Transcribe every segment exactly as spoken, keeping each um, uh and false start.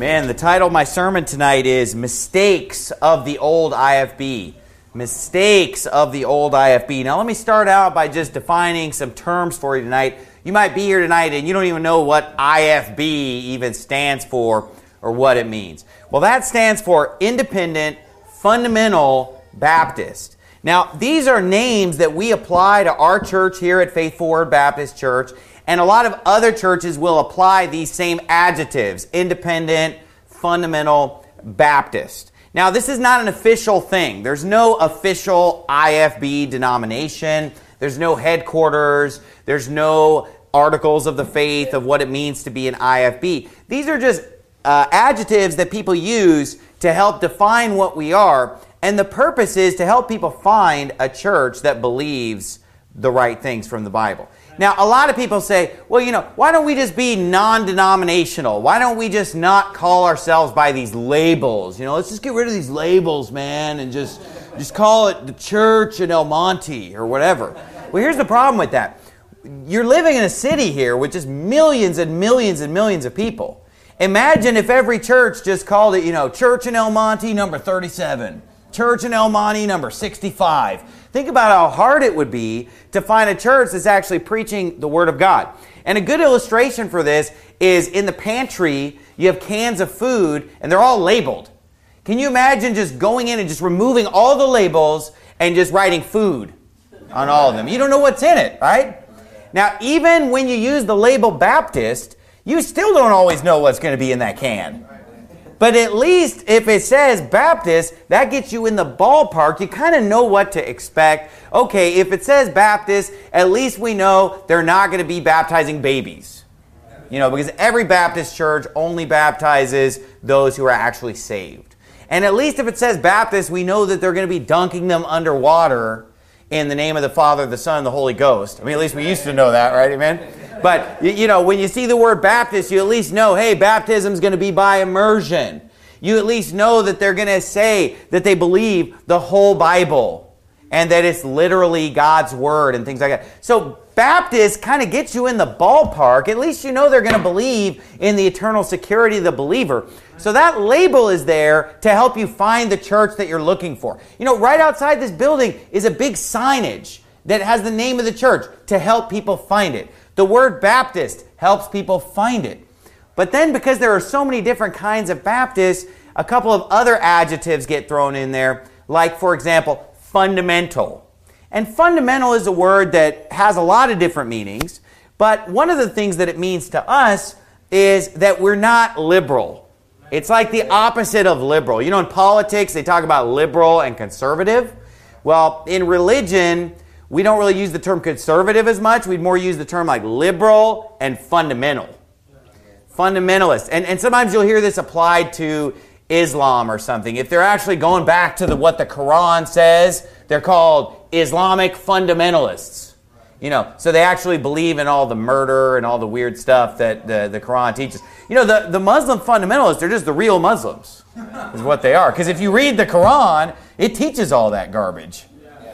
Amen. The title of my sermon tonight is Mistakes of the Old I F B. Mistakes of the Old I F B. Now let me start out by just defining some terms for you tonight. You might be here tonight and you don't even know what I F B even stands for or what it means. Well, that stands for Independent Fundamental Baptist. Now, these are names that we apply to our church here at Faith Forward Baptist Church, and a lot of other churches will apply these same adjectives, Independent Fundamental Baptist. Now, this is not an official thing. There's no official I F B denomination. There's no headquarters. There's no articles of the faith of what it means to be an I F B. These are just uh, adjectives that people use to help define what we are. And the purpose is to help people find a church that believes the right things from the Bible. Now, a lot of people say, well, you know, why don't we just be non-denominational? Why don't we just not call ourselves by these labels? You know, let's just get rid of these labels, man, and just, just call it the church in El Monte or whatever. Well, here's the problem with that. You're living in a city here with just millions and millions and millions of people. Imagine if every church just called it, you know, Church in El Monte number thirty-seven. Church in El Monte number sixty-five. Think about how hard it would be to find a church that's actually preaching the Word of God. And a good illustration for this is in the pantry, you have cans of food, and they're all labeled. Can you imagine just going in and just removing all the labels and just writing food on all of them? You don't know what's in it, right? Now, even when you use the label Baptist, you still don't always know what's going to be in that can. But at least if it says Baptist, that gets you in the ballpark. You kind of know what to expect. Okay, if it says Baptist, at least we know they're not going to be baptizing babies. You know, because every Baptist church only baptizes those who are actually saved. And at least if it says Baptist, we know that they're going to be dunking them underwater in the name of the Father, the Son, and the Holy Ghost. I mean, at least we used to know that, right? Amen? But, you know, when you see the word Baptist, you at least know, hey, baptism's going to be by immersion. You at least know that they're going to say that they believe the whole Bible and that it's literally God's Word and things like that. So Baptist kind of gets you in the ballpark. At least you know they're going to believe in the eternal security of the believer. So that label is there to help you find the church that you're looking for. You know, right outside this building is a big signage that has the name of the church to help people find it. The word Baptist helps people find it. But then because there are so many different kinds of Baptists, a couple of other adjectives get thrown in there, like, for example, fundamental. And fundamental is a word that has a lot of different meanings, but one of the things that it means to us is that we're not liberal. It's like the opposite of liberal. You know, in politics, they talk about liberal and conservative. Well, in religion, we don't really use the term conservative as much. We'd more use the term like liberal and fundamental. Fundamentalist. And, and sometimes you'll hear this applied to Islam or something. If they're actually going back to the, what the Quran says, they're called Islamic fundamentalists. You know, so they actually believe in all the murder and all the weird stuff that the, the Quran teaches. You know, the, the Muslim fundamentalists, they're just the real Muslims, is what they are. Because if you read the Quran, it teaches all that garbage.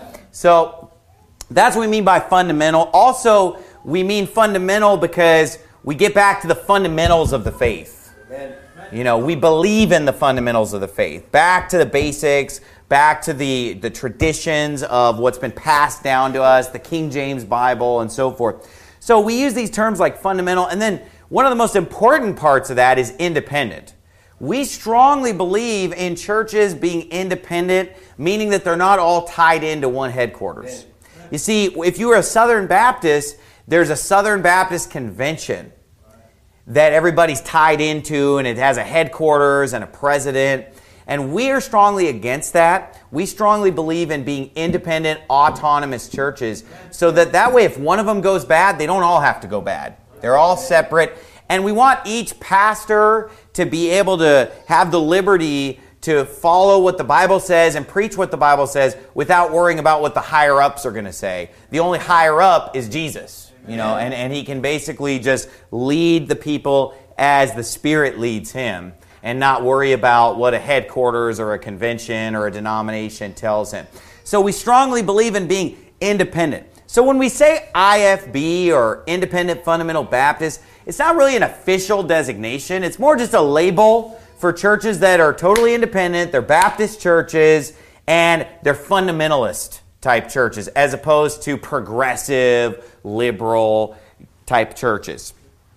So that's what we mean by fundamental. Also, we mean fundamental because we get back to the fundamentals of the faith. Amen. You know, we believe in the fundamentals of the faith. Back to the basics, back to the, the traditions of what's been passed down to us, the King James Bible and so forth. So we use these terms like fundamental. And then one of the most important parts of that is independent. We strongly believe in churches being independent, meaning that they're not all tied into one headquarters. You see, if you were a Southern Baptist, there's a Southern Baptist convention that everybody's tied into, and it has a headquarters and a president. And we are strongly against that. We strongly believe in being independent, autonomous churches, so that that way if one of them goes bad, they don't all have to go bad. They're all separate. And we want each pastor to be able to have the liberty to follow what the Bible says and preach what the Bible says without worrying about what the higher-ups are going to say. The only higher-up is Jesus, you know, and, and he can basically just lead the people as the Spirit leads him and not worry about what a headquarters or a convention or a denomination tells him. So we strongly believe in being independent. So when we say I F B or Independent Fundamental Baptist, it's not really an official designation. It's more just a label for churches that are totally independent, they're Baptist churches, and they're fundamentalist type churches, as opposed to progressive, liberal type churches.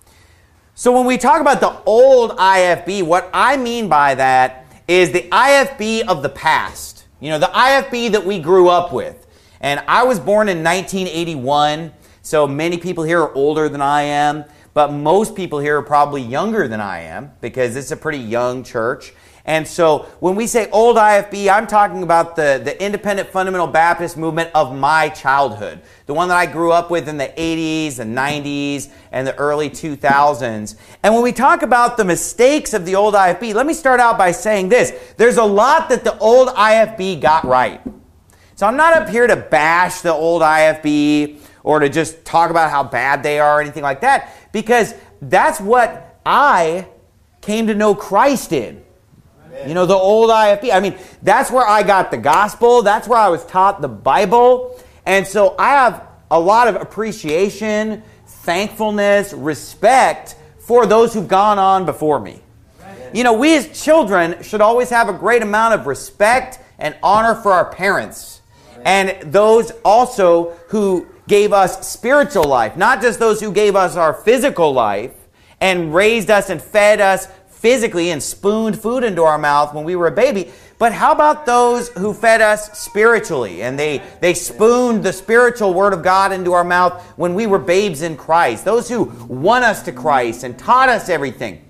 So when we talk about the old I F B, what I mean by that is the I F B of the past. You know, the I F B that we grew up with. And I was born in nineteen eighty-one, so many people here are older than I am, but most people here are probably younger than I am because it's a pretty young church. And so when we say old I F B, I'm talking about the, the independent fundamental Baptist movement of my childhood. The one that I grew up with in the eighties, the nineties, and the early two thousands. And when we talk about the mistakes of the old I F B, let me start out by saying this. There's a lot that the old I F B got right. So I'm not up here to bash the old I F B or to just talk about how bad they are or anything like that, because that's what I came to know Christ in. You know, the old I F B. I mean, that's where I got the gospel. That's where I was taught the Bible. And so I have a lot of appreciation, thankfulness, respect for those who've gone on before me. You know, we as children should always have a great amount of respect and honor for our parents. And those also who gave us spiritual life. Not just those who gave us our physical life and raised us and fed us physically and spooned food into our mouth when we were a baby, but how about those who fed us spiritually and they, they spooned the spiritual word of God into our mouth when we were babes in Christ, those who won us to Christ and taught us everything.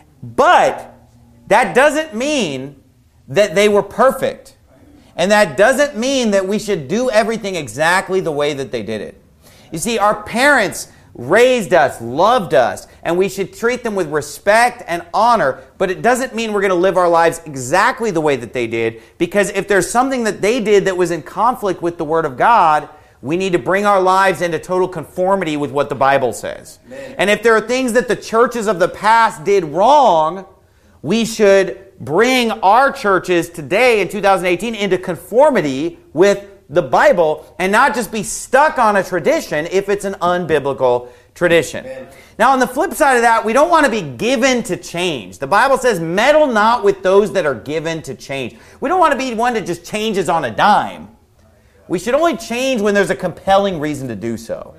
But that doesn't mean that they were perfect. And that doesn't mean that we should do everything exactly the way that they did it. You see, our parents raised us, loved us, and we should treat them with respect and honor, but it doesn't mean we're going to live our lives exactly the way that they did, because if there's something that they did that was in conflict with the Word of God, we need to bring our lives into total conformity with what the Bible says. Amen. And if there are things that the churches of the past did wrong, we should bring our churches today in two thousand eighteen into conformity with the Bible and not just be stuck on a tradition if it's an unbiblical tradition. Amen. Now, on the flip side of that, we don't want to be given to change. The Bible says, meddle not with those that are given to change. We don't want to be one that just changes on a dime. We should only change when there's a compelling reason to do so.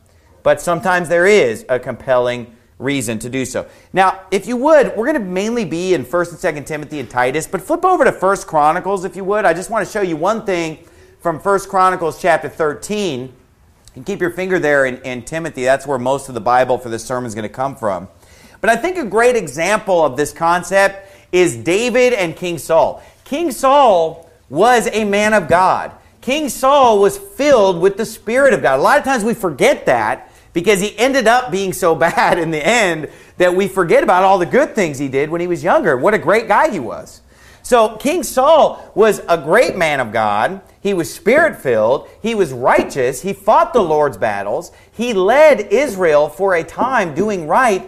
But sometimes there is a compelling reason to do so. Now, if you would, we're going to mainly be in First and Second Timothy and Titus, but flip over to First Chronicles if you would. I just want to show you one thing from First Chronicles chapter thirteen. And keep your finger there in, in Timothy. That's where most of the Bible for this sermon is going to come from. But I think a great example of this concept is David and King Saul. King Saul was a man of God. King Saul was filled with the Spirit of God. A lot of times we forget that because he ended up being so bad in the end that we forget about all the good things he did when he was younger. What a great guy he was. So King Saul was a great man of God. He was Spirit-filled. He was righteous. He fought the Lord's battles. He led Israel for a time doing right,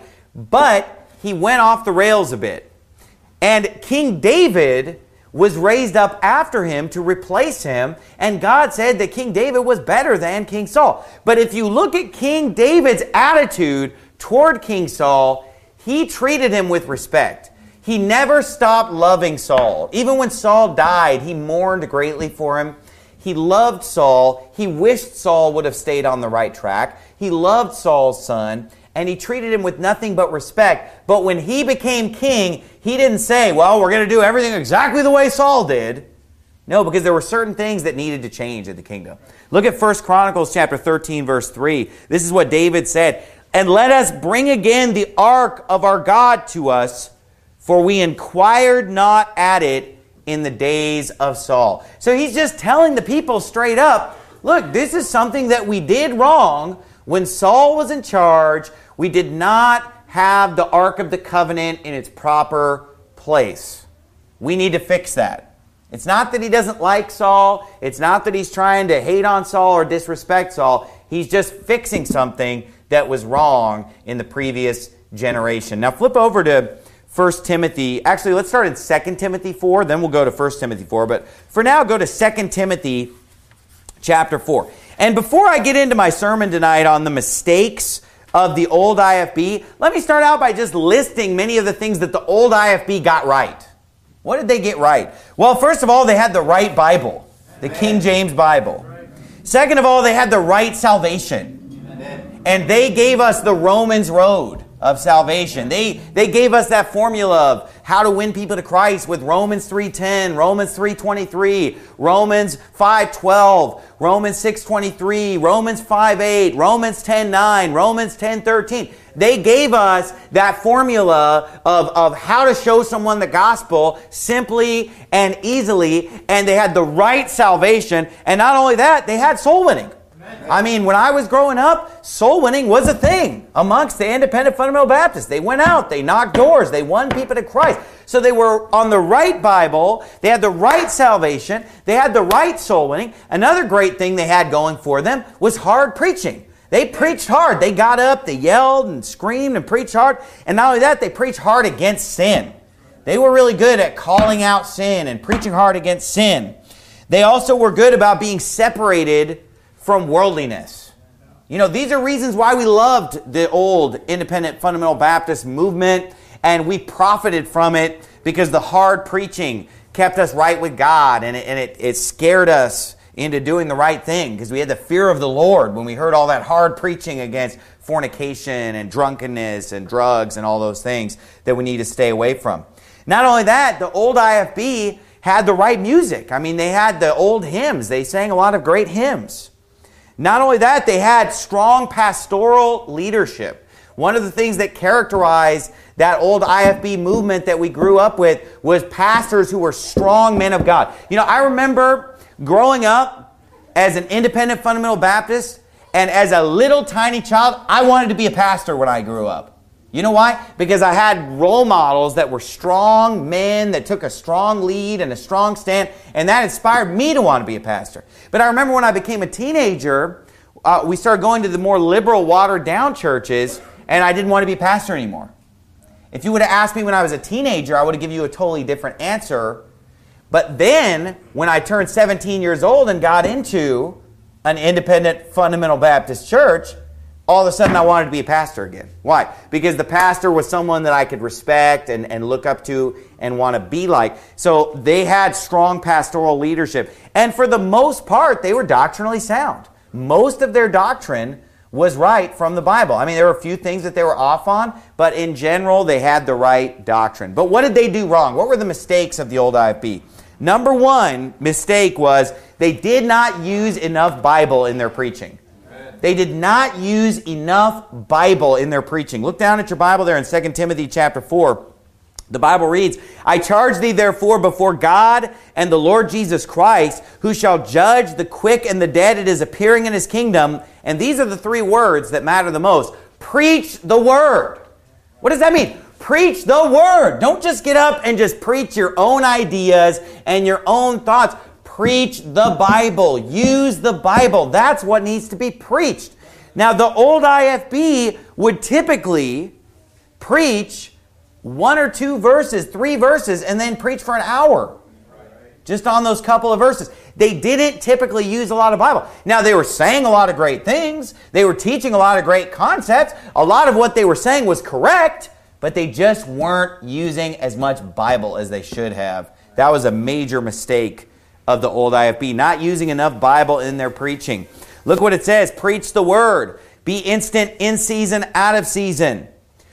but he went off the rails a bit. And King David was raised up after him to replace him, and God said that King David was better than King Saul. But if you look at King David's attitude toward King Saul, he treated him with respect. He never stopped loving Saul. Even when Saul died, he mourned greatly for him. He loved Saul. He wished Saul would have stayed on the right track. He loved Saul's son, and he treated him with nothing but respect. But when he became king, he didn't say, well, we're going to do everything exactly the way Saul did. No, because there were certain things that needed to change in the kingdom. Look at First Chronicles chapter thirteen, verse three. This is what David said. And let us bring again the ark of our God to us, for we inquired not at it in the days of Saul. So he's just telling the people straight up, look, this is something that we did wrong when Saul was in charge. We did not have the Ark of the Covenant in its proper place. We need to fix that. It's not that he doesn't like Saul. It's not that he's trying to hate on Saul or disrespect Saul. He's just fixing something that was wrong in the previous generation. Now flip over to First Timothy. Actually, let's start in Second Timothy four, then we'll go to First Timothy four. But for now, go to Second Timothy chapter four. And before I get into my sermon tonight on the mistakes of the old I F B, let me start out by just listing many of the things that the old I F B got right. What did they get right? Well, first of all, they had the right Bible, the King James Bible. Second of all, they had the right salvation. And they gave us the Romans road of salvation. They, they gave us that formula of how to win people to Christ with Romans three ten, Romans three twenty-three, Romans five twelve, Romans six twenty-three, Romans five eight, Romans ten nine, Romans ten thirteen. They gave us that formula of, of how to show someone the gospel simply and easily, and they had the right salvation. And not only that, they had soul winning. I mean, when I was growing up, soul winning was a thing amongst the independent fundamental Baptists. They went out, they knocked doors, they won people to Christ. So they were on the right Bible, they had the right salvation, they had the right soul winning. Another great thing they had going for them was hard preaching. They preached hard. They got up, they yelled and screamed and preached hard. And not only that, they preached hard against sin. They were really good at calling out sin and preaching hard against sin. They also were good about being separated from worldliness. You know, these are reasons why we loved the old independent fundamental Baptist movement, and we profited from it because the hard preaching kept us right with God, and it, and it, it scared us into doing the right thing because we had the fear of the Lord when we heard all that hard preaching against fornication and drunkenness and drugs and all those things that we need to stay away from. Not only that, the old I F B had the right music. I mean, they had the old hymns. They sang a lot of great hymns. Not only that, they had strong pastoral leadership. One of the things that characterized that old I F B movement that we grew up with was pastors who were strong men of God. You know, I remember growing up as an independent fundamental Baptist, and as a little tiny child, I wanted to be a pastor when I grew up. You know why? Because I had role models that were strong men that took a strong lead and a strong stand, and that inspired me to want to be a pastor. But I remember when I became a teenager, uh, we started going to the more liberal, watered-down churches, and I didn't want to be a pastor anymore. If you would have asked me when I was a teenager, I would have given you a totally different answer. But then, when I turned seventeen years old and got into an independent fundamental Baptist church, all of a sudden I wanted to be a pastor again. Why? Because the pastor was someone that I could respect and, and look up to and want to be like. So they had strong pastoral leadership. And for the most part, they were doctrinally sound. Most of their doctrine was right from the Bible. I mean, there were a few things that they were off on, but in general, they had the right doctrine. But what did they do wrong? What were the mistakes of the old I F B? Number one mistake was they did not use enough Bible in their preaching. They did not use enough Bible in their preaching. Look down at your Bible there in Second Timothy chapter four. The Bible reads, I charge thee therefore before God and the Lord Jesus Christ, who shall judge the quick and the dead at his appearing in his kingdom. And these are the three words that matter the most. Preach the word. What does that mean? Preach the word. Don't just get up and just preach your own ideas and your own thoughts. Preach the Bible. Use the Bible. That's what needs to be preached. Now, the old I F B would typically preach one or two verses, three verses, and then preach for an hour. Just on those couple of verses. They didn't typically use a lot of Bible. Now, they were saying a lot of great things. They were teaching a lot of great concepts. A lot of what they were saying was correct, but they just weren't using as much Bible as they should have. That was a major mistake of the old I F B, not using enough Bible in their preaching. Look what it says. Preach the word. Be instant in season, out of season.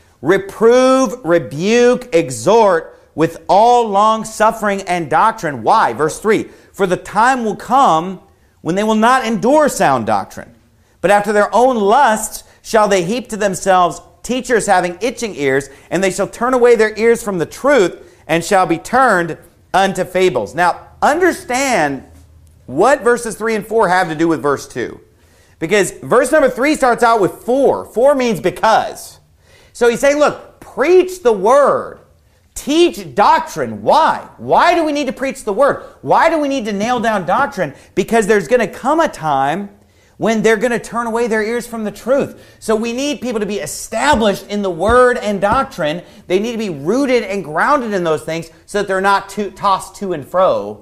Reprove, rebuke, exhort with all long suffering and doctrine. Why? Verse three. For the time will come when they will not endure sound doctrine, but after their own lusts shall they heap to themselves teachers having itching ears, and they shall turn away their ears from the truth and shall be turned unto fables. Now, understand what verses three and four have to do with verse two. Because verse number three starts out with for. For means because. So he's saying, look, preach the word. Teach doctrine. Why? Why do we need to preach the word? Why do we need to nail down doctrine? Because there's going to come a time when they're going to turn away their ears from the truth. So we need people to be established in the word and doctrine. They need to be rooted and grounded in those things so that they're not too, tossed to and fro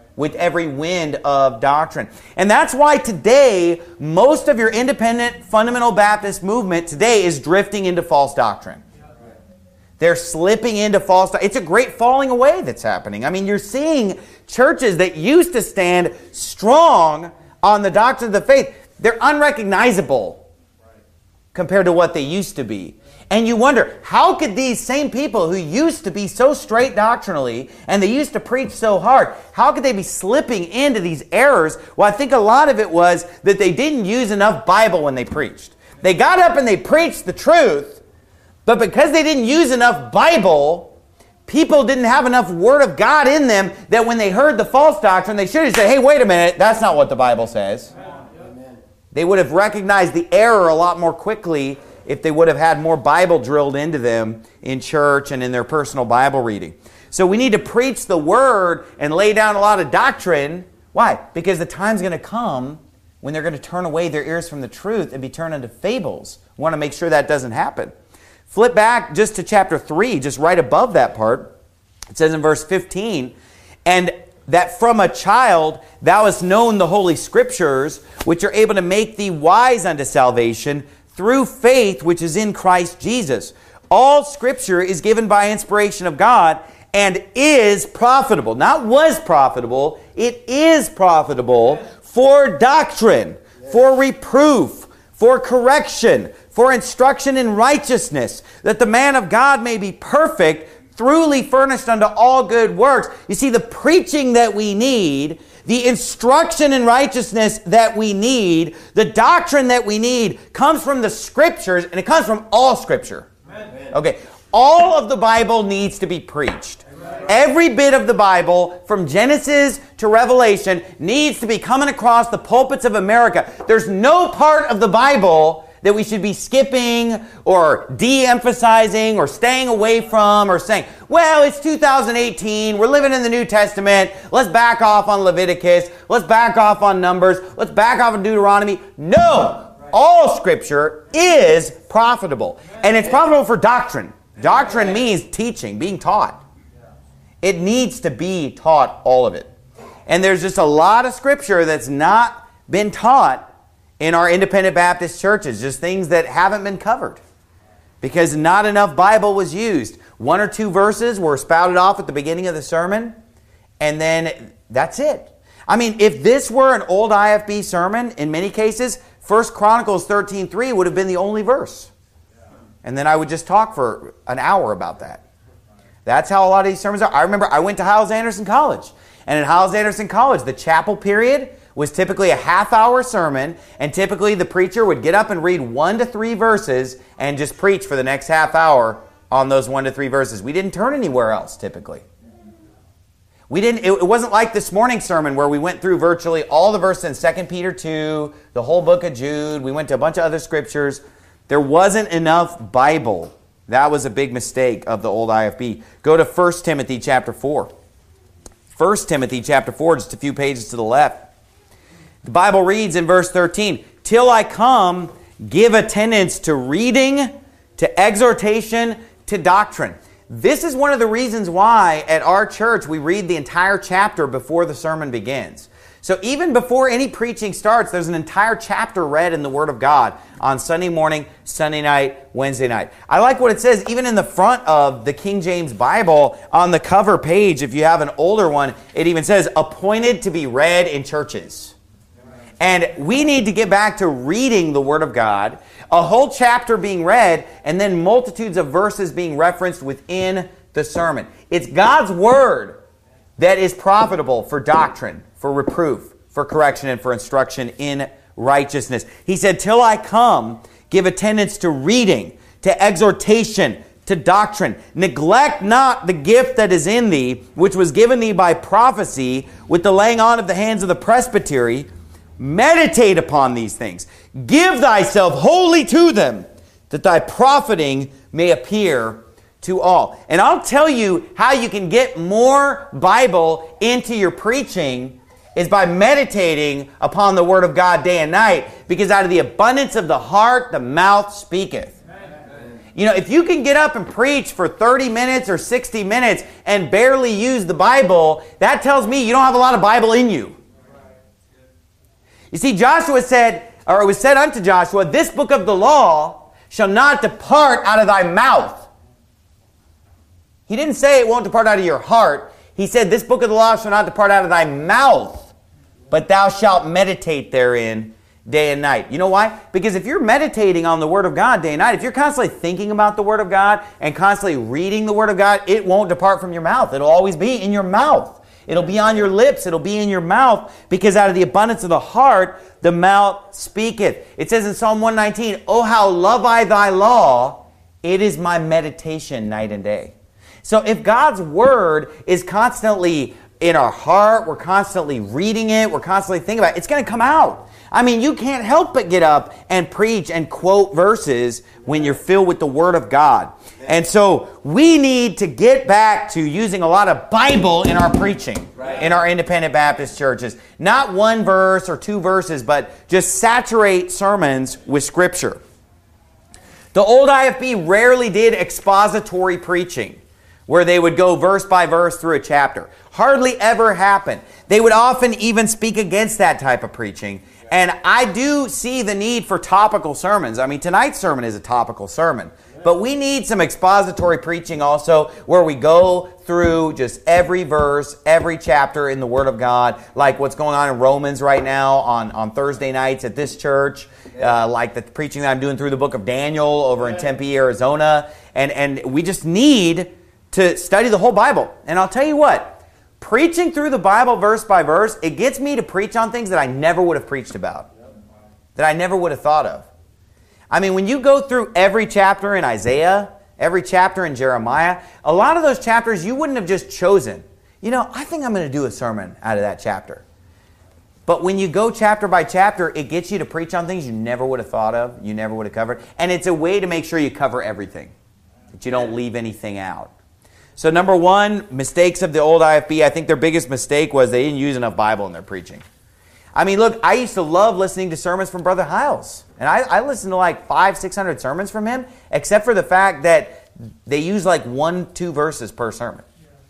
with every wind of doctrine. And that's why today, most of your independent fundamental Baptist movement today is drifting into false doctrine. They're slipping into false doctrine. It's a great falling away that's happening. I mean, you're seeing churches that used to stand strong on the doctrine of the faith, they're unrecognizable compared to what they used to be. And you wonder, how could these same people who used to be so straight doctrinally and they used to preach so hard, how could they be slipping into these errors? Well, I think a lot of it was that they didn't use enough Bible when they preached. They got up and they preached the truth, but because they didn't use enough Bible, people didn't have enough Word of God in them that when they heard the false doctrine, they should have said, hey, wait a minute, that's not what the Bible says. Amen. They would have recognized the error a lot more quickly if they would have had more Bible drilled into them in church and in their personal Bible reading. So we need to preach the Word and lay down a lot of doctrine. Why? Because the time's going to come when they're going to turn away their ears from the truth and be turned into fables. We want to make sure that doesn't happen. Flip back just to chapter three, just right above that part. It says in verse fifteen, and that from a child thou hast known the Holy Scriptures, which are able to make thee wise unto salvation, through faith which is in Christ Jesus. All Scripture is given by inspiration of God and is profitable. Not was profitable, it is profitable for doctrine, for reproof, for correction, for instruction in righteousness, that the man of God may be perfect, thoroughly furnished unto all good works. You see, the preaching that we need, the instruction in righteousness that we need, the doctrine that we need comes from the Scriptures, and it comes from all Scripture. Amen. Okay, all of the Bible needs to be preached. Amen. Every bit of the Bible, from Genesis to Revelation, needs to be coming across the pulpits of America. There's no part of the Bible that we should be skipping or de-emphasizing or staying away from or saying, well, it's two thousand eighteen, we're living in the New Testament, let's back off on Leviticus, let's back off on Numbers, let's back off on Deuteronomy. No! All Scripture is profitable. And it's profitable for doctrine. Doctrine means teaching, being taught. It needs to be taught, all of it. And there's just a lot of Scripture that's not been taught in our independent Baptist churches, just things that haven't been covered because not enough Bible was used. One or two verses were spouted off at the beginning of the sermon, and then that's it. I mean, if this were an old I F B sermon, in many cases, First Chronicles thirteen three would have been the only verse. And then I would just talk for an hour about that. That's how a lot of these sermons are. I remember I went to Hyles-Anderson College, and at Hyles-Anderson College, the chapel period was typically a half-hour sermon, and typically the preacher would get up and read one to three verses and just preach for the next half hour on those one to three verses. We didn't turn anywhere else, typically. We didn't. It wasn't like this morning's sermon where we went through virtually all the verses in Second Peter two, the whole book of Jude. We went to a bunch of other scriptures. There wasn't enough Bible. That was a big mistake of the old I F B. Go to First Timothy chapter four. First Timothy chapter four, just a few pages to the left. The Bible reads in verse thirteen, till I come, give attendance to reading, to exhortation, to doctrine. This is one of the reasons why at our church we read the entire chapter before the sermon begins. So even before any preaching starts, there's an entire chapter read in the Word of God on Sunday morning, Sunday night, Wednesday night. I like what it says even in the front of the King James Bible on the cover page. If you have an older one, it even says, appointed to be read in churches. And we need to get back to reading the Word of God, a whole chapter being read, and then multitudes of verses being referenced within the sermon. It's God's Word that is profitable for doctrine, for reproof, for correction, and for instruction in righteousness. He said, till I come, give attendance to reading, to exhortation, to doctrine. Neglect not the gift that is in thee, which was given thee by prophecy, with the laying on of the hands of the presbytery. Meditate upon these things. Give thyself wholly to them, that thy profiting may appear to all. And I'll tell you how you can get more Bible into your preaching is by meditating upon the Word of God day and night, because out of the abundance of the heart, the mouth speaketh. Amen. You know, if you can get up and preach for thirty minutes or sixty minutes and barely use the Bible, that tells me you don't have a lot of Bible in you. You see, Joshua said, or it was said unto Joshua, this book of the law shall not depart out of thy mouth. He didn't say it won't depart out of your heart. He said, this book of the law shall not depart out of thy mouth, but thou shalt meditate therein day and night. You know why? Because if you're meditating on the Word of God day and night, if you're constantly thinking about the Word of God and constantly reading the Word of God, it won't depart from your mouth. It'll always be in your mouth. It'll be on your lips. It'll be in your mouth, because out of the abundance of the heart, the mouth speaketh. It says in Psalm one nineteen, oh, how love I thy law. It is my meditation night and day. So if God's Word is constantly in our heart, we're constantly reading it, we're constantly thinking about it, it's going to come out. I mean, you can't help but get up and preach and quote verses when you're filled with the Word of God. And so we need to get back to using a lot of Bible in our preaching, right, in our independent Baptist churches. Not one verse or two verses, but just saturate sermons with Scripture. The old I F B rarely did expository preaching, where they would go verse by verse through a chapter. Hardly ever happened. They would often even speak against that type of preaching. And I do see the need for topical sermons. I mean, tonight's sermon is a topical sermon. But we need some expository preaching also, where we go through just every verse, every chapter in the Word of God, like what's going on in Romans right now on, on Thursday nights at this church, uh, like the preaching that I'm doing through the book of Daniel over in Tempe, Arizona. And, and we just need to study the whole Bible. And I'll tell you what, preaching through the Bible verse by verse, it gets me to preach on things that I never would have preached about, that I never would have thought of. I mean, when you go through every chapter in Isaiah, every chapter in Jeremiah, a lot of those chapters you wouldn't have just chosen. You know, I think I'm going to do a sermon out of that chapter. But when you go chapter by chapter, it gets you to preach on things you never would have thought of, you never would have covered. And it's a way to make sure you cover everything, that you don't leave anything out. So number one, mistakes of the old I F B. I think their biggest mistake was they didn't use enough Bible in their preaching. I mean, look, I used to love listening to sermons from Brother Hiles. And I, I listened to like five, six hundred sermons from him, except for the fact that they use like one, two verses per sermon.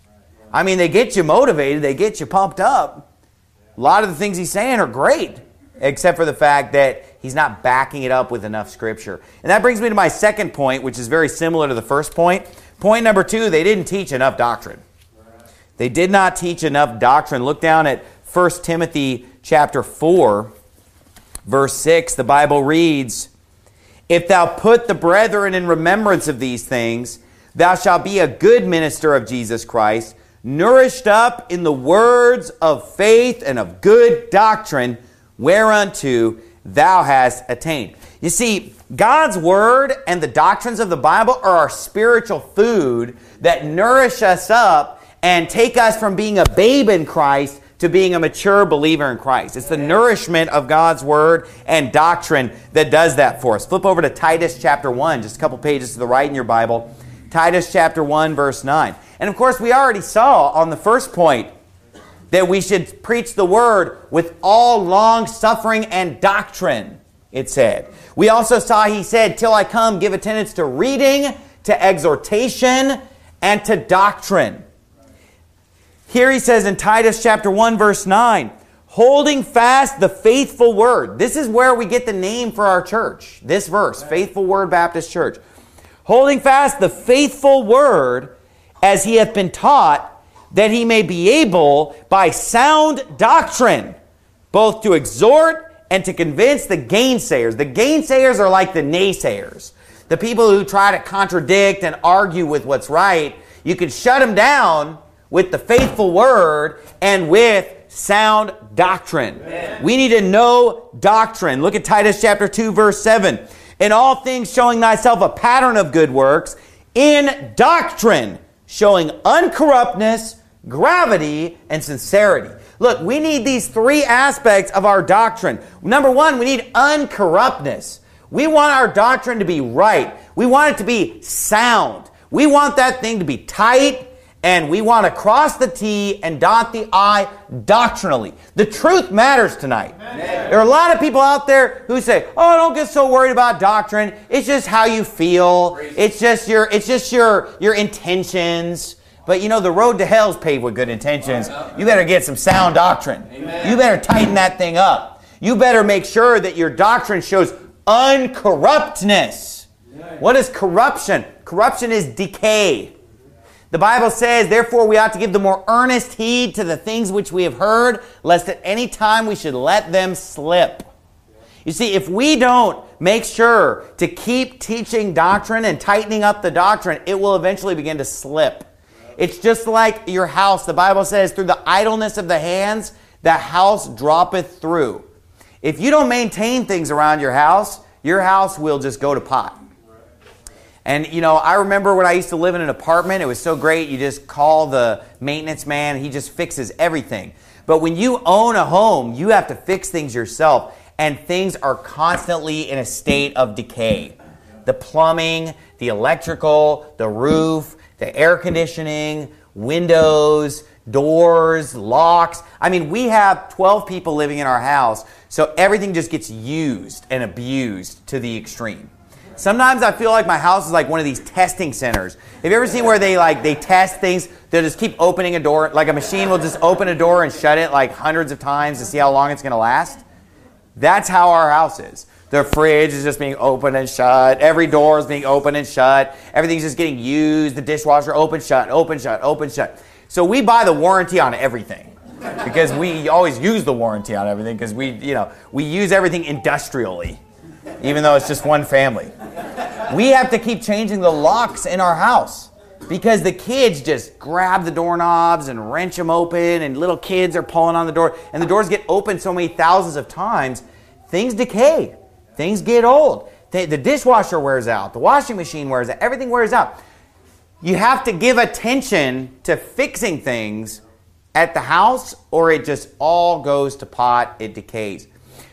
I mean, they get you motivated. They get you pumped up. A lot of the things he's saying are great, except for the fact that he's not backing it up with enough Scripture. And that brings me to my second point, which is very similar to the first point. Point number two, they didn't teach enough doctrine. They did not teach enough doctrine. Look down at First Timothy chapter four, verse six. The Bible reads, if thou put the brethren in remembrance of these things, thou shalt be a good minister of Jesus Christ, nourished up in the words of faith and of good doctrine, whereunto thou hast attained. You see, God's Word and the doctrines of the Bible are our spiritual food that nourish us up and take us from being a babe in Christ to being a mature believer in Christ. It's the nourishment of God's Word and doctrine that does that for us. Flip over to Titus chapter one, just a couple pages to the right in your Bible. Titus chapter one, verse nine. And of course, we already saw on the first point that we should preach the Word with all long suffering and doctrine, it said. We also saw he said, till I come, give attendance to reading, to exhortation, and to doctrine. Here he says in Titus chapter one, verse nine, holding fast the faithful word. This is where we get the name for our church. This verse, Faithful Word Baptist Church. Holding fast the faithful word as he hath been taught, that he may be able by sound doctrine both to exhort and to convince the gainsayers. The gainsayers are like the naysayers. The people who try to contradict and argue with what's right. You can shut them down with the faithful word and with sound doctrine. Amen. We need to know doctrine. Look at Titus chapter two, verse seven. In all things showing thyself a pattern of good works, in doctrine showing uncorruptness, gravity, and sincerity. Look, we need these three aspects of our doctrine. Number one, we need uncorruptness. We want our doctrine to be right. We want it to be sound. We want that thing to be tight And we want to cross the T and dot the I doctrinally. The truth matters tonight. Amen. There are a lot of people out there who say, "Oh, don't get so worried about doctrine. It's just how you feel. It's just your it's just your your intentions." But you know, the road to hell is paved with good intentions. You better get some sound doctrine. Amen. You better tighten that thing up. You better make sure that your doctrine shows uncorruptness. What is corruption? Corruption is decay. The Bible says, therefore we ought to give the more earnest heed to the things which we have heard, lest at any time we should let them slip. You see, if we don't make sure to keep teaching doctrine and tightening up the doctrine, it will eventually begin to slip. It's just like your house. The Bible says, through the idleness of the hands, the house droppeth through. If you don't maintain things around your house, your house will just go to pot. And, you know, I remember when I used to live in an apartment, it was so great. You just call the maintenance man, he just fixes everything. But when you own a home, you have to fix things yourself, and things are constantly in a state of decay. The plumbing, the electrical, the roof, the air conditioning, windows, doors, locks. I mean, we have twelve people living in our house, so everything just gets used and abused to the extreme. Sometimes I feel like my house is like one of these testing centers. Have you ever seen where they like they test things? They'll just keep opening a door. Like a machine will just open a door and shut it like hundreds of times to see how long it's going to last. That's how our house is. The fridge is just being opened and shut. Every door is being opened and shut. Everything's just getting used. The dishwasher open, shut, open, shut, open, shut. So we buy the warranty on everything because we always use the warranty on everything because we, you know, we use everything industrially, even though it's just one family. We have to keep changing the locks in our house because the kids just grab the doorknobs and wrench them open, and little kids are pulling on the door, and the doors get opened so many thousands of times, things decay. Things get old. The dishwasher wears out. The washing machine wears out. Everything wears out. You have to give attention to fixing things at the house, or it just all goes to pot. It decays.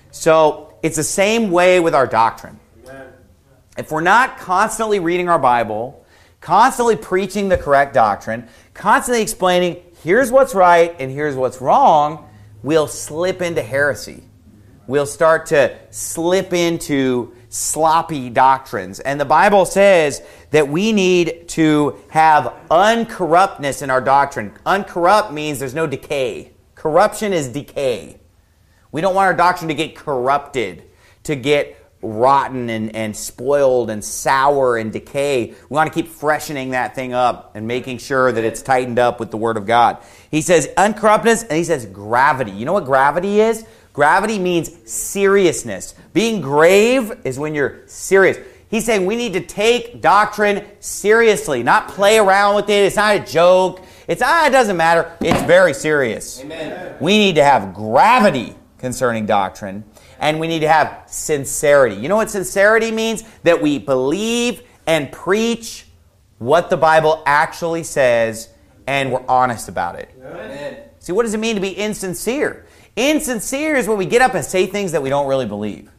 So it's the same way with our doctrine. Amen. If we're not constantly reading our Bible, constantly preaching the correct doctrine, constantly explaining here's what's right and here's what's wrong, we'll slip into heresy. We'll start to slip into sloppy doctrines. And the Bible says that we need to have uncorruptness in our doctrine. Uncorrupt means there's no decay. Corruption is decay. We don't want our doctrine to get corrupted, to get rotten and, and spoiled and sour and decay. We want to keep freshening that thing up and making sure that it's tightened up with the Word of God. He says uncorruptness, and he says gravity. You know what gravity is? Gravity means seriousness. Being grave is when you're serious. He's saying we need to take doctrine seriously, not play around with it. It's not a joke. It's, ah, it doesn't matter. It's very serious. Amen. We need to have gravity concerning doctrine, and we need to have sincerity. You know what sincerity means? That we believe and preach what the Bible actually says, and we're honest about it. Amen. See, what does it mean to be insincere? Insincere is when we get up and say things that we don't really believe.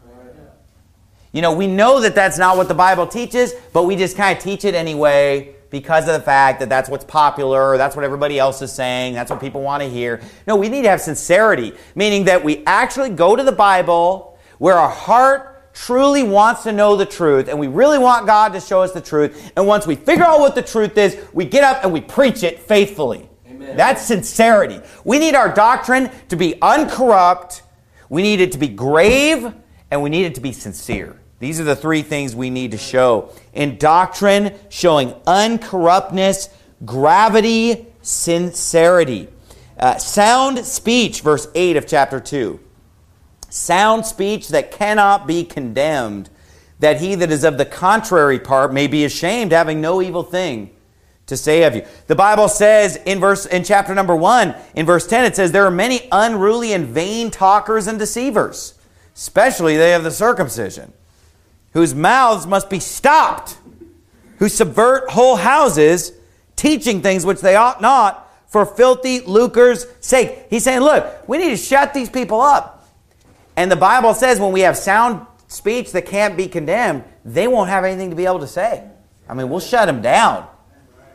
You know, we know that that's not what the Bible teaches, but we just kind of teach it anyway because of the fact that that's what's popular, or that's what everybody else is saying, that's what people want to hear. No, we need to have sincerity, meaning that we actually go to the Bible where our heart truly wants to know the truth, and we really want God to show us the truth. And once we figure out what the truth is, we get up and we preach it faithfully. Amen. That's sincerity. We need our doctrine to be uncorrupt, we need it to be grave, and we need it to be sincere. These are the three things we need to show. In doctrine, showing uncorruptness, gravity, sincerity. Uh, sound speech, verse eight of chapter two. Sound speech that cannot be condemned, that he that is of the contrary part may be ashamed, having no evil thing to say of you. The Bible says in verse in chapter number one, in verse ten, it says, there are many unruly and vain talkers and deceivers, especially they of the circumcision, whose mouths must be stopped, who subvert whole houses, teaching things which they ought not, for filthy lucre's sake. He's saying, look, we need to shut these people up. And the Bible says when we have sound speech that can't be condemned, they won't have anything to be able to say. I mean, we'll shut them down.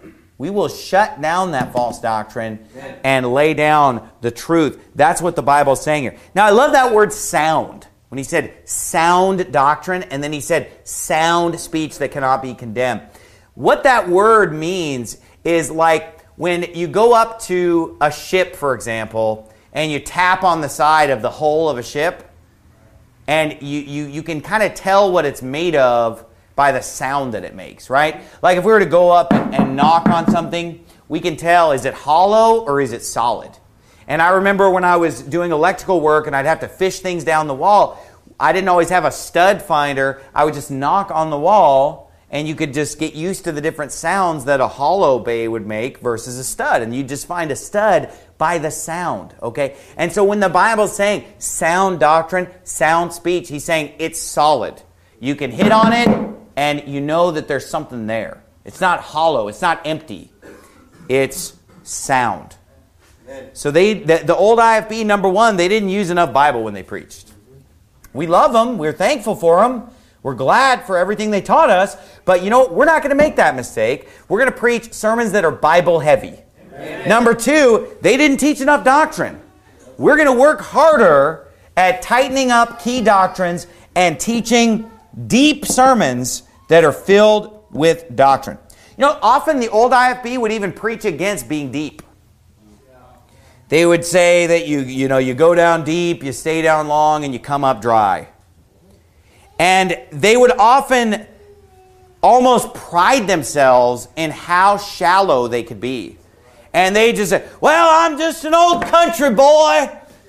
We will shut down that false doctrine and lay down the truth. That's what the Bible is saying here. Now, I love that word sound. When he said sound doctrine, and then he said sound speech that cannot be condemned. What that word means is like when you go up to a ship, for example, and you tap on the side of the hull of a ship, and you, you, you can kind of tell what it's made of by the sound that it makes, right? Like if we were to go up and, and knock on something, we can tell, is it hollow or is it solid? And I remember when I was doing electrical work and I'd have to fish things down the wall, I didn't always have a stud finder. I would just knock on the wall and you could just get used to the different sounds that a hollow bay would make versus a stud. And you just find a stud by the sound, okay? And so when the Bible's saying sound doctrine, sound speech, he's saying it's solid. You can hit on it and you know that there's something there. It's not hollow. It's not empty. It's sound. So they, the, the old I F B, number one, they didn't use enough Bible when they preached. We love them. We're thankful for them. We're glad for everything they taught us. But you know, we're not going to make that mistake. We're going to preach sermons that are Bible heavy. Amen. Number two, they didn't teach enough doctrine. We're going to work harder at tightening up key doctrines and teaching deep sermons that are filled with doctrine. You know, often the old I F B would even preach against being deep. They would say that you, you know, you go down deep, you stay down long, and you come up dry. And they would often almost pride themselves in how shallow they could be. And they just say, well, I'm just an old country boy.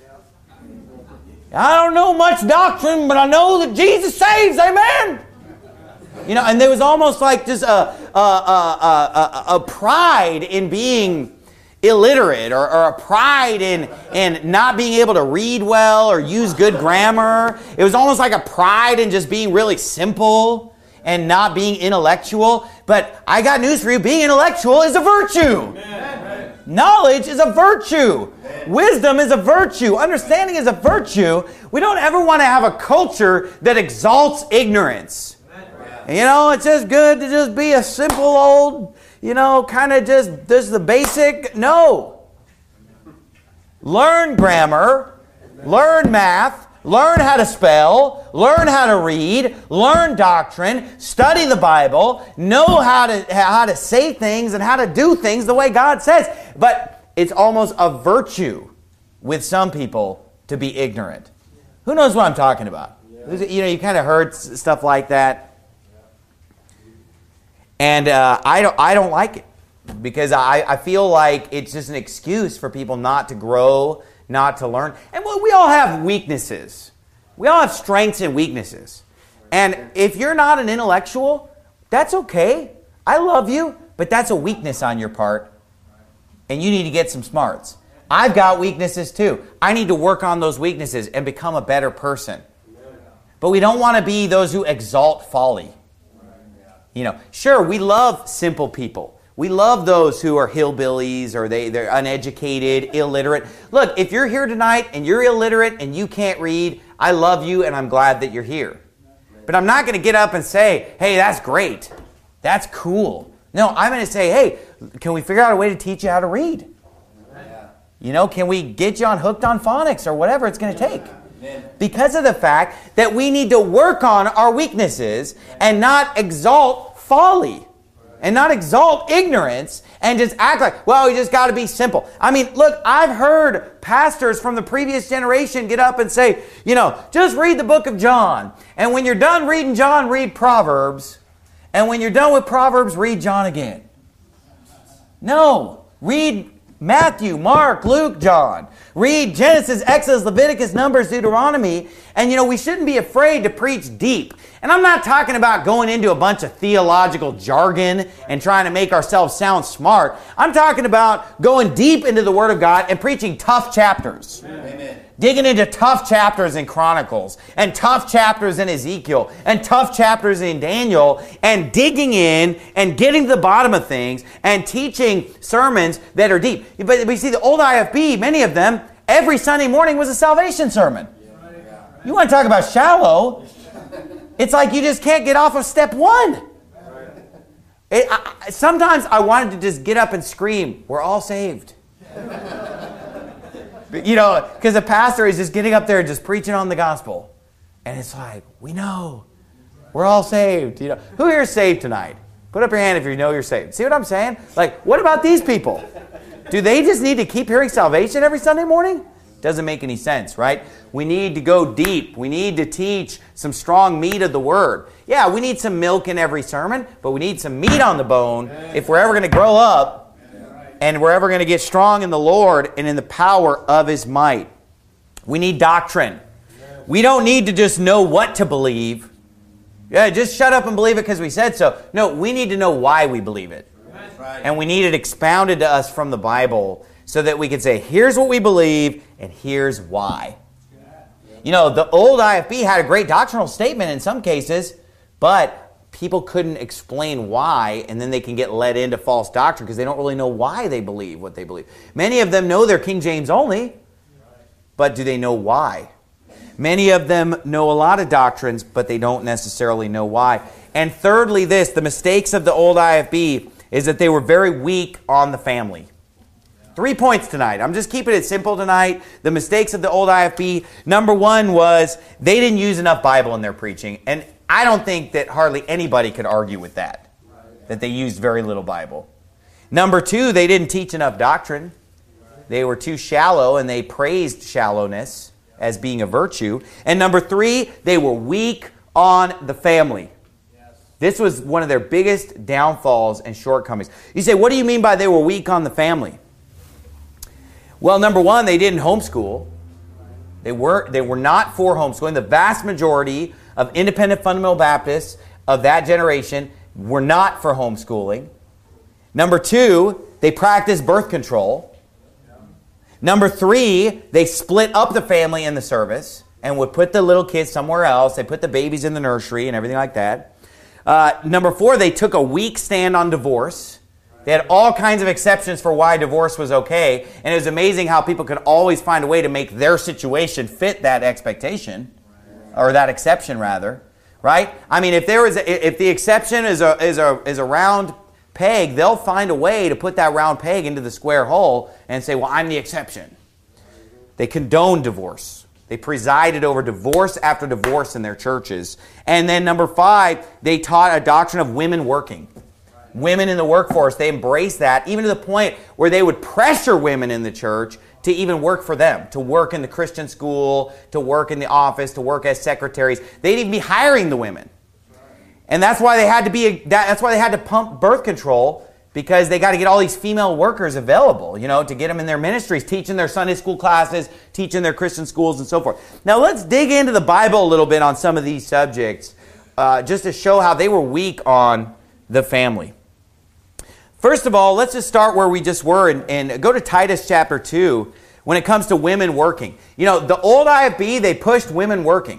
I don't know much doctrine, but I know that Jesus saves, amen? You know, and there was almost like just a, a, a, a, a pride in being illiterate or, or a pride in, in not being able to read well or use good grammar. It was almost like a pride in just being really simple and not being intellectual. But I got news for you. Being intellectual is a virtue. Amen. Knowledge is a virtue. Amen. Wisdom is a virtue. Understanding is a virtue. We don't ever want to have a culture that exalts ignorance. Amen. You know, it's just good to just be a simple old, you know, kind of just, just the basic. No. Learn grammar. Learn math. Learn how to spell. Learn how to read. Learn doctrine. Study the Bible. Know how to, how to say things and how to do things the way God says. But it's almost a virtue with some people to be ignorant. Who knows what I'm talking about? You know, you kind of heard stuff like that. And uh, I don't I don't like it because I, I feel like it's just an excuse for people not to grow, not to learn. And we all have weaknesses. We all have strengths and weaknesses. And if you're not an intellectual, that's okay. I love you, but that's a weakness on your part. And you need to get some smarts. I've got weaknesses too. I need to work on those weaknesses and become a better person. But we don't want to be those who exalt folly. You know, sure, we love simple people. We love those who are hillbillies or they, they're uneducated, illiterate. Look, if you're here tonight and you're illiterate and you can't read, I love you and I'm glad that you're here. But I'm not going to get up and say, hey, that's great. That's cool. No, I'm going to say, hey, can we figure out a way to teach you how to read? You know, can we get you on hooked on phonics or whatever it's going to take? Because of the fact that we need to work on our weaknesses and not exalt folly and not exalt ignorance and just act like, well, you just got to be simple. I mean, look, I've heard pastors from the previous generation get up and say, you know, just read the book of John. And when you're done reading John, read Proverbs. And when you're done with Proverbs, read John again. No, read Matthew, Mark, Luke, John. Read Genesis, Exodus, Leviticus, Numbers, Deuteronomy. And, you know, we shouldn't be afraid to preach deep. And I'm not talking about going into a bunch of theological jargon and trying to make ourselves sound smart. I'm talking about going deep into the Word of God and preaching tough chapters. Amen. Digging into tough chapters in Chronicles and tough chapters in Ezekiel and tough chapters in Daniel and digging in and getting to the bottom of things and teaching sermons that are deep. But we see the old I F B, many of them, every Sunday morning was a salvation sermon. You want to talk about shallow? It's like you just can't get off of step one. It, I, sometimes I wanted to just get up and scream, we're all saved. But, you know, because the pastor is just getting up there and just preaching on the gospel. And it's like, we know. We're all saved. You know, who here is saved tonight? Put up your hand if you know you're saved. See what I'm saying? Like, what about these people? Do they just need to keep hearing salvation every Sunday morning? Doesn't make any sense, right? We need to go deep. We need to teach some strong meat of the Word. Yeah, we need some milk in every sermon, but we need some meat on the bone if we're ever going to grow up and we're ever going to get strong in the Lord and in the power of His might. We need doctrine. We don't need to just know what to believe. Yeah, just shut up and believe it because we said so. No, we need to know why we believe it. And we need it expounded to us from the Bible so that we can say, here's what we believe and here's why. You know, the old I F B had a great doctrinal statement in some cases, but people couldn't explain why, and then they can get led into false doctrine because they don't really know why they believe what they believe. Many of them know they're King James only, but do they know why? Many of them know a lot of doctrines, but they don't necessarily know why. And thirdly, this, the mistakes of the old I F B is that they were very weak on the family. Three points tonight. I'm just keeping it simple tonight. The mistakes of the old I F B. Number one was they didn't use enough Bible in their preaching. And I don't think that hardly anybody could argue with that, that they used very little Bible. Number two, they didn't teach enough doctrine. They were too shallow and they praised shallowness as being a virtue. And number three, they were weak on the family. This was one of their biggest downfalls and shortcomings. You say, what do you mean by they were weak on the family? Well, number one, they didn't homeschool. They were, they were not for homeschooling. The vast majority of independent fundamental Baptists of that generation were not for homeschooling. Number two, they practiced birth control. Number three, they split up the family in the service and would put the little kids somewhere else. They put the babies in the nursery and everything like that. Uh, number four, they took a weak stand on divorce. They had all kinds of exceptions for why divorce was okay. And it was amazing how people could always find a way to make their situation fit that expectation. Or that exception, rather. Right? I mean, if there was a, if the exception is a, is a, is a round peg, they'll find a way to put that round peg into the square hole and say, well, I'm the exception. They condoned divorce. They presided over divorce after divorce in their churches. And then number five, they taught a doctrine of women working. Women in the workforce, they embraced that, even to the point where they would pressure women in the church to even work for them, to work in the Christian school, to work in the office, to work as secretaries. They'd even be hiring the women. And that's why they had to be that's why they had to pump birth control, because they got to get all these female workers available, you know, to get them in their ministries, teaching their Sunday school classes, teaching their Christian schools and so forth. Now let's dig into the Bible a little bit on some of these subjects, uh, just to show how they were weak on the family. First of all, let's just start where we just were and, and go to Titus chapter two when it comes to women working. You know, the old I F B, they pushed women working.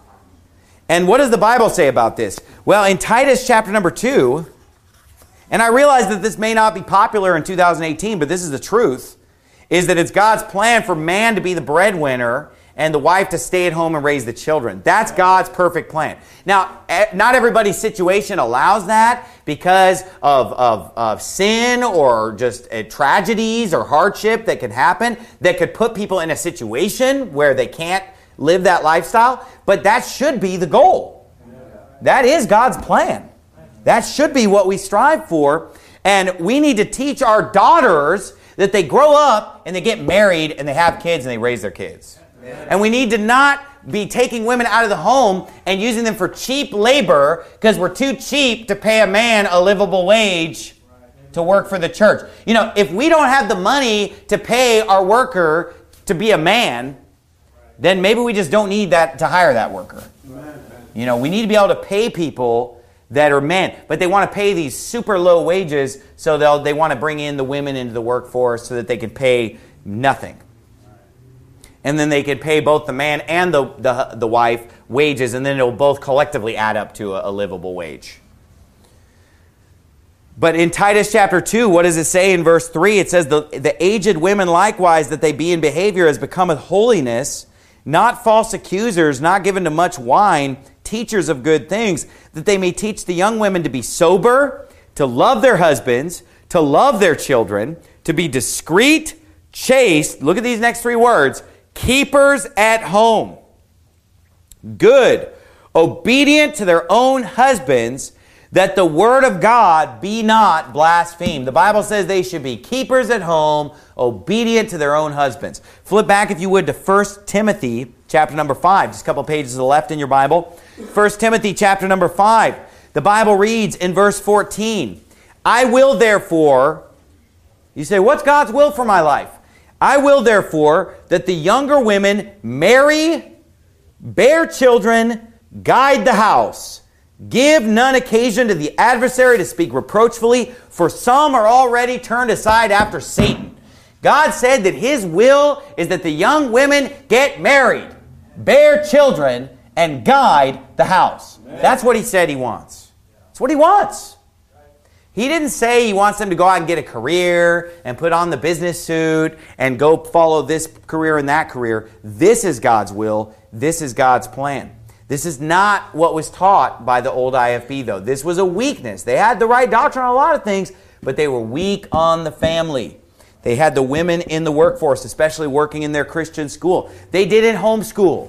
And what does the Bible say about this? Well, in Titus chapter number two, and I realize that this may not be popular in two thousand eighteen, but this is the truth, is that it's God's plan for man to be the breadwinner and the wife to stay at home and raise the children. That's God's perfect plan. Now, not everybody's situation allows that because of, of, of sin or just uh, tragedies or hardship that could happen that could put people in a situation where they can't live that lifestyle. But that should be the goal. That is God's plan. That should be what we strive for. And we need to teach our daughters that they grow up and they get married and they have kids and they raise their kids. And we need to not be taking women out of the home and using them for cheap labor because we're too cheap to pay a man a livable wage to work for the church. You know, if we don't have the money to pay our worker to be a man, then maybe we just don't need that to hire that worker. You know, we need to be able to pay people that are men, but they want to pay these super low wages, so they'll they want to bring in the women into the workforce so that they can pay nothing. And then they can pay both the man and the, the, the wife wages, and then it'll both collectively add up to a, a livable wage. But in Titus chapter two, what does it say in verse three? It says, the, the aged women likewise, that they be in behavior as becometh holiness, not false accusers, not given to much wine, teachers of good things, that they may teach the young women to be sober, to love their husbands, to love their children, to be discreet, chaste, look at these next three words, keepers at home, good, obedient to their own husbands, that the word of God be not blasphemed. The Bible says they should be keepers at home, obedient to their own husbands. Flip back, if you would, to First Timothy chapter number five. Just a couple pages to the left in your Bible. First Timothy chapter number five. The Bible reads in verse fourteen, I will therefore, you say, what's God's will for my life? I will therefore that the younger women marry, bear children, guide the house, give none occasion to the adversary to speak reproachfully, for some are already turned aside after Satan. God said that His will is that the young women get married, bear children, and guide the house. That's what He said He wants. That's what He wants. He didn't say He wants them to go out and get a career and put on the business suit and go follow this career and that career. This is God's will. This is God's plan. This is not what was taught by the old I F B, though. This was a weakness. They had the right doctrine on a lot of things, but they were weak on the family. They had the women in the workforce, especially working in their Christian school. They didn't homeschool.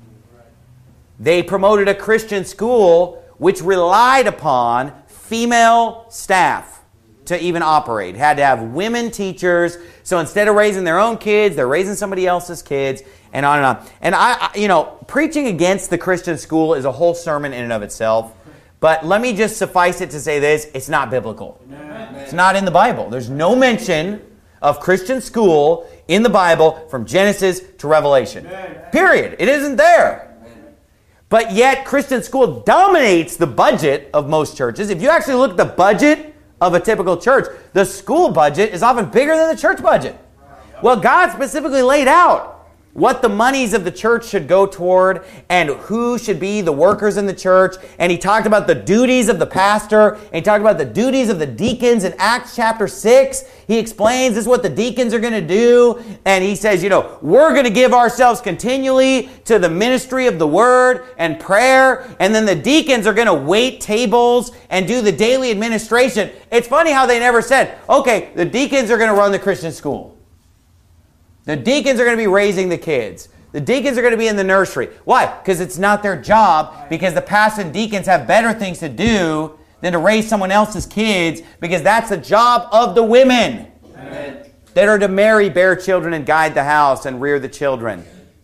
They promoted a Christian school which relied upon female staff to even operate. It had to have women teachers. So instead of raising their own kids, they're raising somebody else's kids, and on and on. And I, you know, preaching against the Christian school is a whole sermon in and of itself. But let me just suffice it to say this: it's not biblical. Amen. It's not in the Bible. There's no mention of Christian school in the Bible from Genesis to Revelation. Amen. Period. It isn't there. But yet, Christian school dominates the budget of most churches. If you actually look at the budget of a typical church, the school budget is often bigger than the church budget. Well, God specifically laid out what the monies of the church should go toward and who should be the workers in the church. And He talked about the duties of the pastor. And He talked about the duties of the deacons in Acts chapter six. He explains this is what the deacons are going to do. And He says, you know, we're going to give ourselves continually to the ministry of the word and prayer. And then the deacons are going to wait tables and do the daily administration. It's funny how they never said, okay, the deacons are going to run the Christian school. The deacons are going to be raising the kids. The deacons are going to be in the nursery. Why? Because it's not their job, because the pastors and deacons have better things to do than to raise someone else's kids, because that's the job of the women. Amen. That are to marry, bear children, and guide the house and rear the children.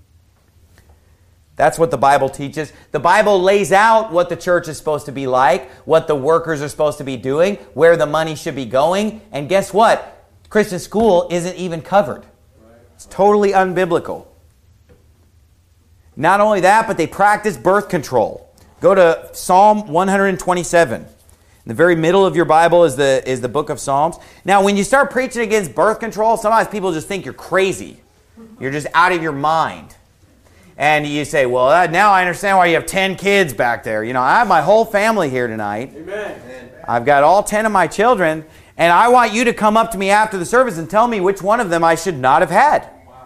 That's what the Bible teaches. The Bible lays out what the church is supposed to be like, what the workers are supposed to be doing, where the money should be going. And guess what? Christian school isn't even covered. It's totally unbiblical. Not only that, but they practice birth control. Go to Psalm one twenty-seven. In the very middle of your Bible is the, is the book of Psalms. Now, when you start preaching against birth control, sometimes people just think you're crazy. You're just out of your mind. And you say, well, uh, now I understand why you have ten kids back there. You know, I have my whole family here tonight. Amen. I've got all ten of my children. And I want you to come up to me after the service and tell me which one of them I should not have had.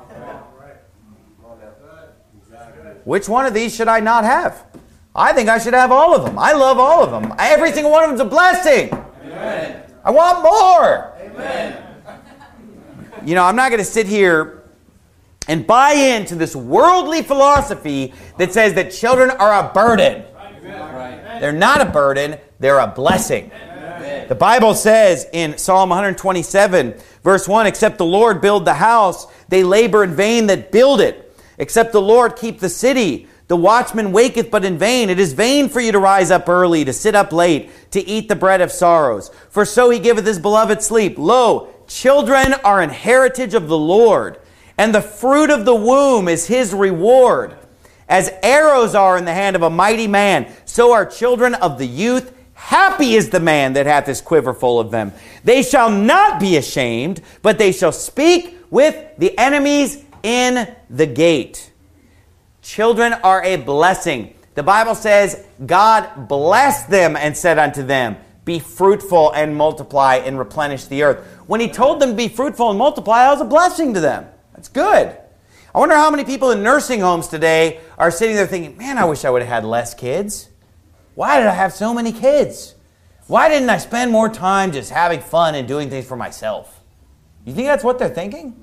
Which one of these should I not have? I think I should have all of them. I love all of them. Every single one of them is a blessing. Amen. I want more. Amen. You know, I'm not going to sit here and buy into this worldly philosophy that says that children are a burden. Amen. They're not a burden. They're a blessing. The Bible says in Psalm one twenty-seven, verse one, except the Lord build the house, they labor in vain that build it. Except the Lord keep the city, the watchman waketh but in vain. It is vain for you to rise up early, to sit up late, to eat the bread of sorrows. For so He giveth His beloved sleep. Lo, children are an heritage of the Lord, and the fruit of the womb is His reward. As arrows are in the hand of a mighty man, so are children of the youth. Happy is the man that hath his quiver full of them. They shall not be ashamed, but they shall speak with the enemies in the gate. Children are a blessing. The Bible says, God blessed them and said unto them, be fruitful and multiply and replenish the earth. When He told them to be fruitful and multiply, that was a blessing to them. That's good. I wonder how many people in nursing homes today are sitting there thinking, man, I wish I would have had less kids. Why did I have so many kids? Why didn't I spend more time just having fun and doing things for myself? You think that's what they're thinking?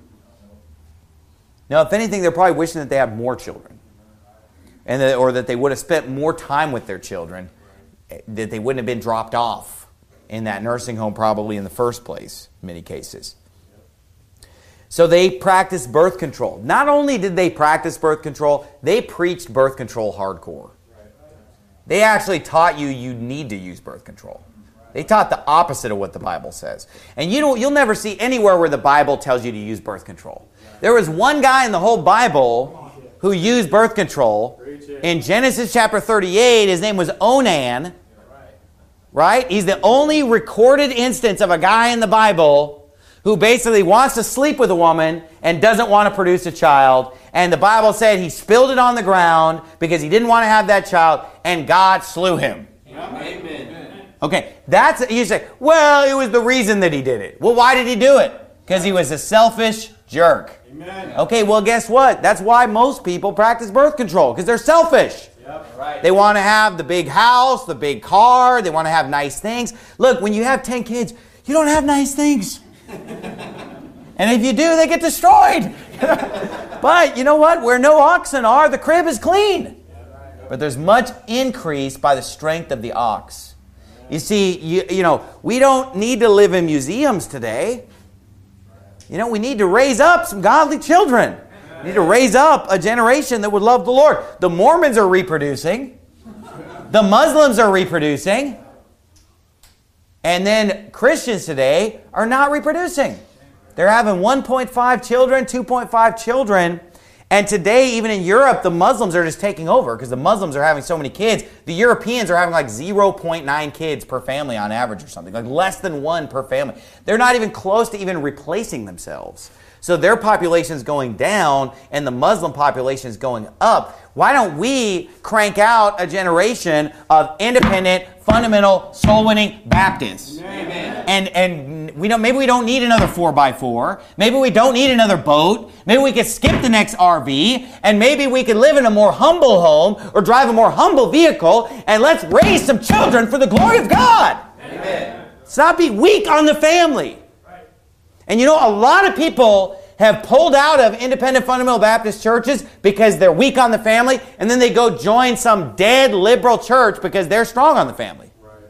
No, if anything, they're probably wishing that they had more children. And that, or that they would have spent more time with their children, that they wouldn't have been dropped off in that nursing home probably in the first place, in many cases. So they practiced birth control. Not only did they practice birth control, they preached birth control hardcore. They actually taught you you need to use birth control. They taught the opposite of what the Bible says. And you don't, you'll never see anywhere where the Bible tells you to use birth control. There was one guy in the whole Bible who used birth control. In Genesis chapter thirty-eight, his name was Onan. Right? He's the only recorded instance of a guy in the Bible who basically wants to sleep with a woman and doesn't want to produce a child. And the Bible said he spilled it on the ground because he didn't want to have that child, and God slew him. Amen. Okay, that's, you say, well, it was the reason that he did it. Well, why did he do it? Because he was a selfish jerk. Amen. Okay, well, guess what? That's why most people practice birth control, because they're selfish. Yep. Right. They want to have the big house, the big car. They want to have nice things. Look, when you have ten kids, you don't have nice things. And if you do, they get destroyed. But you know what? Where no oxen are, the crib is clean. But there's much increase by the strength of the ox. You see, you, you know, we don't need to live in museums today. You know, we need to raise up some godly children. We need to raise up a generation that would love the Lord. The Mormons are reproducing. The Muslims are reproducing. And then Christians today are not reproducing. They're having one point five children, two point five children. And today, even in Europe, the Muslims are just taking over because the Muslims are having so many kids. The Europeans are having like zero point nine kids per family on average or something, like less than one per family. They're not even close to even replacing themselves. So their population is going down and the Muslim population is going up. Why don't we crank out a generation of independent, fundamental, soul-winning Baptists? Amen. And and we don't. Maybe we don't need another four by four. Maybe we don't need another boat. Maybe we could skip the next R V. And maybe we could live in a more humble home or drive a more humble vehicle. And let's raise some children for the glory of God. Amen. Let's not be weak on the family. And you know, a lot of people have pulled out of independent fundamental Baptist churches because they're weak on the family, and then they go join some dead liberal church because they're strong on the family.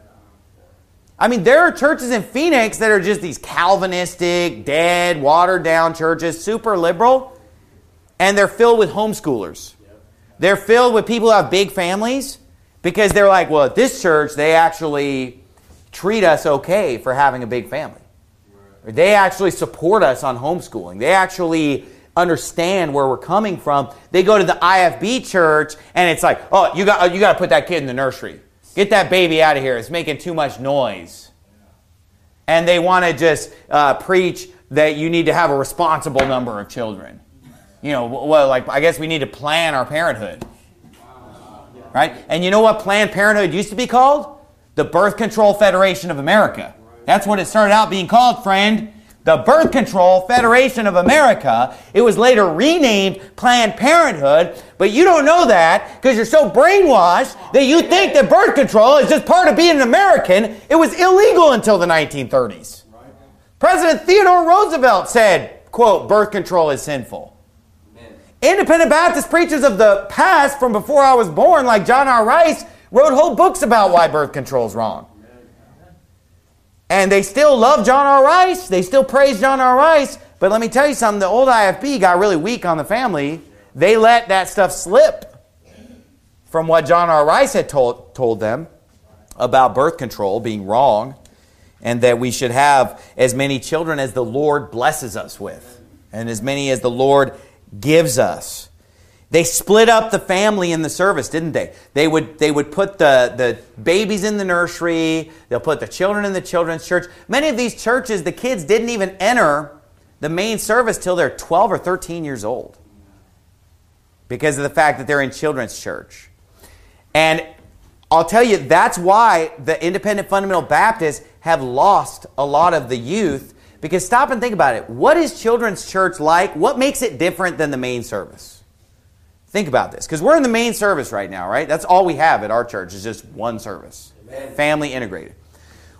I mean, there are churches in Phoenix that are just these Calvinistic, dead, watered-down churches, super liberal, and they're filled with homeschoolers. They're filled with people who have big families because they're like, well, at this church, they actually treat us okay for having a big family. They actually support us on homeschooling. They actually understand where we're coming from. They go to the I F B church, and it's like, oh, you got you got to put that kid in the nursery. Get that baby out of here. It's making too much noise. And they want to just uh, preach that you need to have a responsible number of children. You know, well, like I guess we need to plan our parenthood, right? And you know what Planned Parenthood used to be called? The Birth Control Federation of America. That's what it started out being called, friend. The Birth Control Federation of America. It was later renamed Planned Parenthood, but you don't know that because you're so brainwashed that you think that birth control is just part of being an American. It was illegal until the nineteen thirties. President Theodore Roosevelt said, quote, birth control is sinful. Independent Baptist preachers of the past from before I was born, like John R. Rice, wrote whole books about why birth control is wrong. And they still love John R. Rice. They still praise John R. Rice. But let me tell you something. The old I F B got really weak on the family. They let that stuff slip from what John R. Rice had told, told them about birth control being wrong and that we should have as many children as the Lord blesses us with and as many as the Lord gives us. They split up the family in the service, didn't they? They would they would put the, the babies in the nursery. They'll put the children in the children's church. Many of these churches, the kids didn't even enter the main service till they're twelve or thirteen years old because of the fact that they're in children's church. And I'll tell you, that's why the independent fundamental Baptists have lost a lot of the youth, because stop and think about it. What is children's church like? What makes it different than the main service? Think about this, because we're in the main service right now, right? That's all we have at our church is just one service, Amen. Family integrated.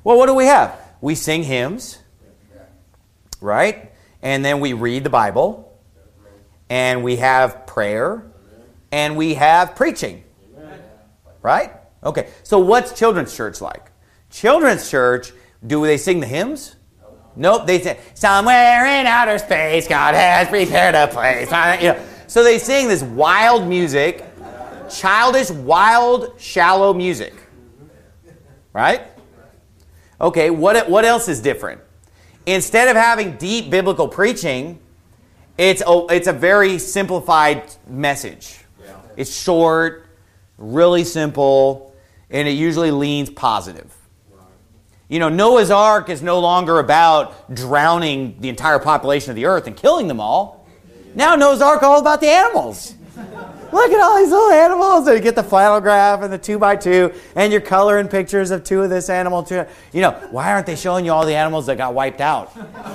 Well, what do we have? We sing hymns, right? And then we read the Bible, and we have prayer, and we have preaching, right? Okay, so what's children's church like? Children's church, do they sing the hymns? Nope, they say, somewhere in outer space, God has prepared a place. You know, so they sing this wild music, childish, wild, shallow music. Right? Okay, what, what else is different? Instead of having deep biblical preaching, it's a, it's a very simplified message. It's short, really simple, and it usually leans positive. You know, Noah's Ark is no longer about drowning the entire population of the earth and killing them all. Now Noah's Ark is all about the animals. Look at all these little animals. And you get the flannel graph and the two by two, and you're coloring pictures of two of this animal. Two. You know, why aren't they showing you all the animals that got wiped out?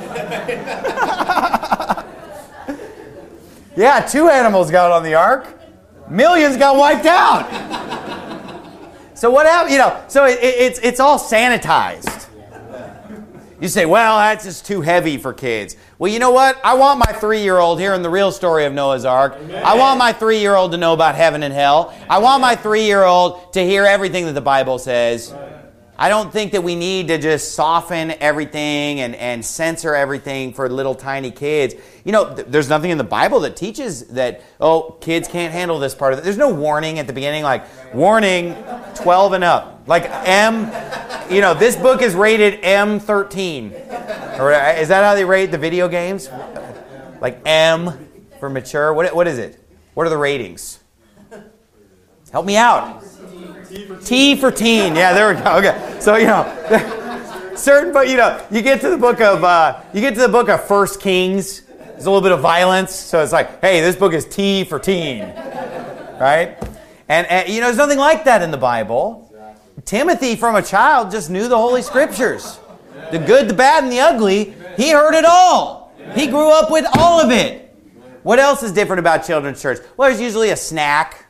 Yeah, two animals got on the ark. Millions got wiped out. So what happened? You know, so it, it, it's it's all sanitized. You say, well, that's just too heavy for kids. Well, you know what? I want my three-year-old hearing the real story of Noah's Ark. Amen. I want my three-year-old to know about heaven and hell. I want my three-year-old to hear everything that the Bible says. I don't think that we need to just soften everything and, and censor everything for little tiny kids. You know, th- there's nothing in the Bible that teaches that, oh, kids can't handle this part of it. There's no warning at the beginning, like, warning, twelve and up. Like, M, you know, this book is rated M thirteen. Or is that how they rate the video games? Like M for mature? What What is it? What are the ratings? Help me out. T for teen. Yeah, there we go. Okay. So, you know, certain, but you know, you get to the book of, uh, you get to the book of First Kings. There's a little bit of violence. So it's like, hey, this book is T for teen. Right? And, and, you know, there's nothing like that in the Bible. Timothy, from a child, just knew the Holy Scriptures. The good, the bad, and the ugly. He heard it all. He grew up with all of it. What else is different about children's church? Well, there's usually a snack.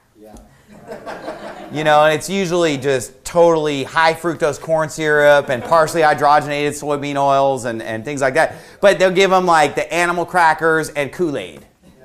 You know, and it's usually just totally high fructose corn syrup and partially hydrogenated soybean oils and, and things like that. But they'll give them like the animal crackers and Kool-Aid.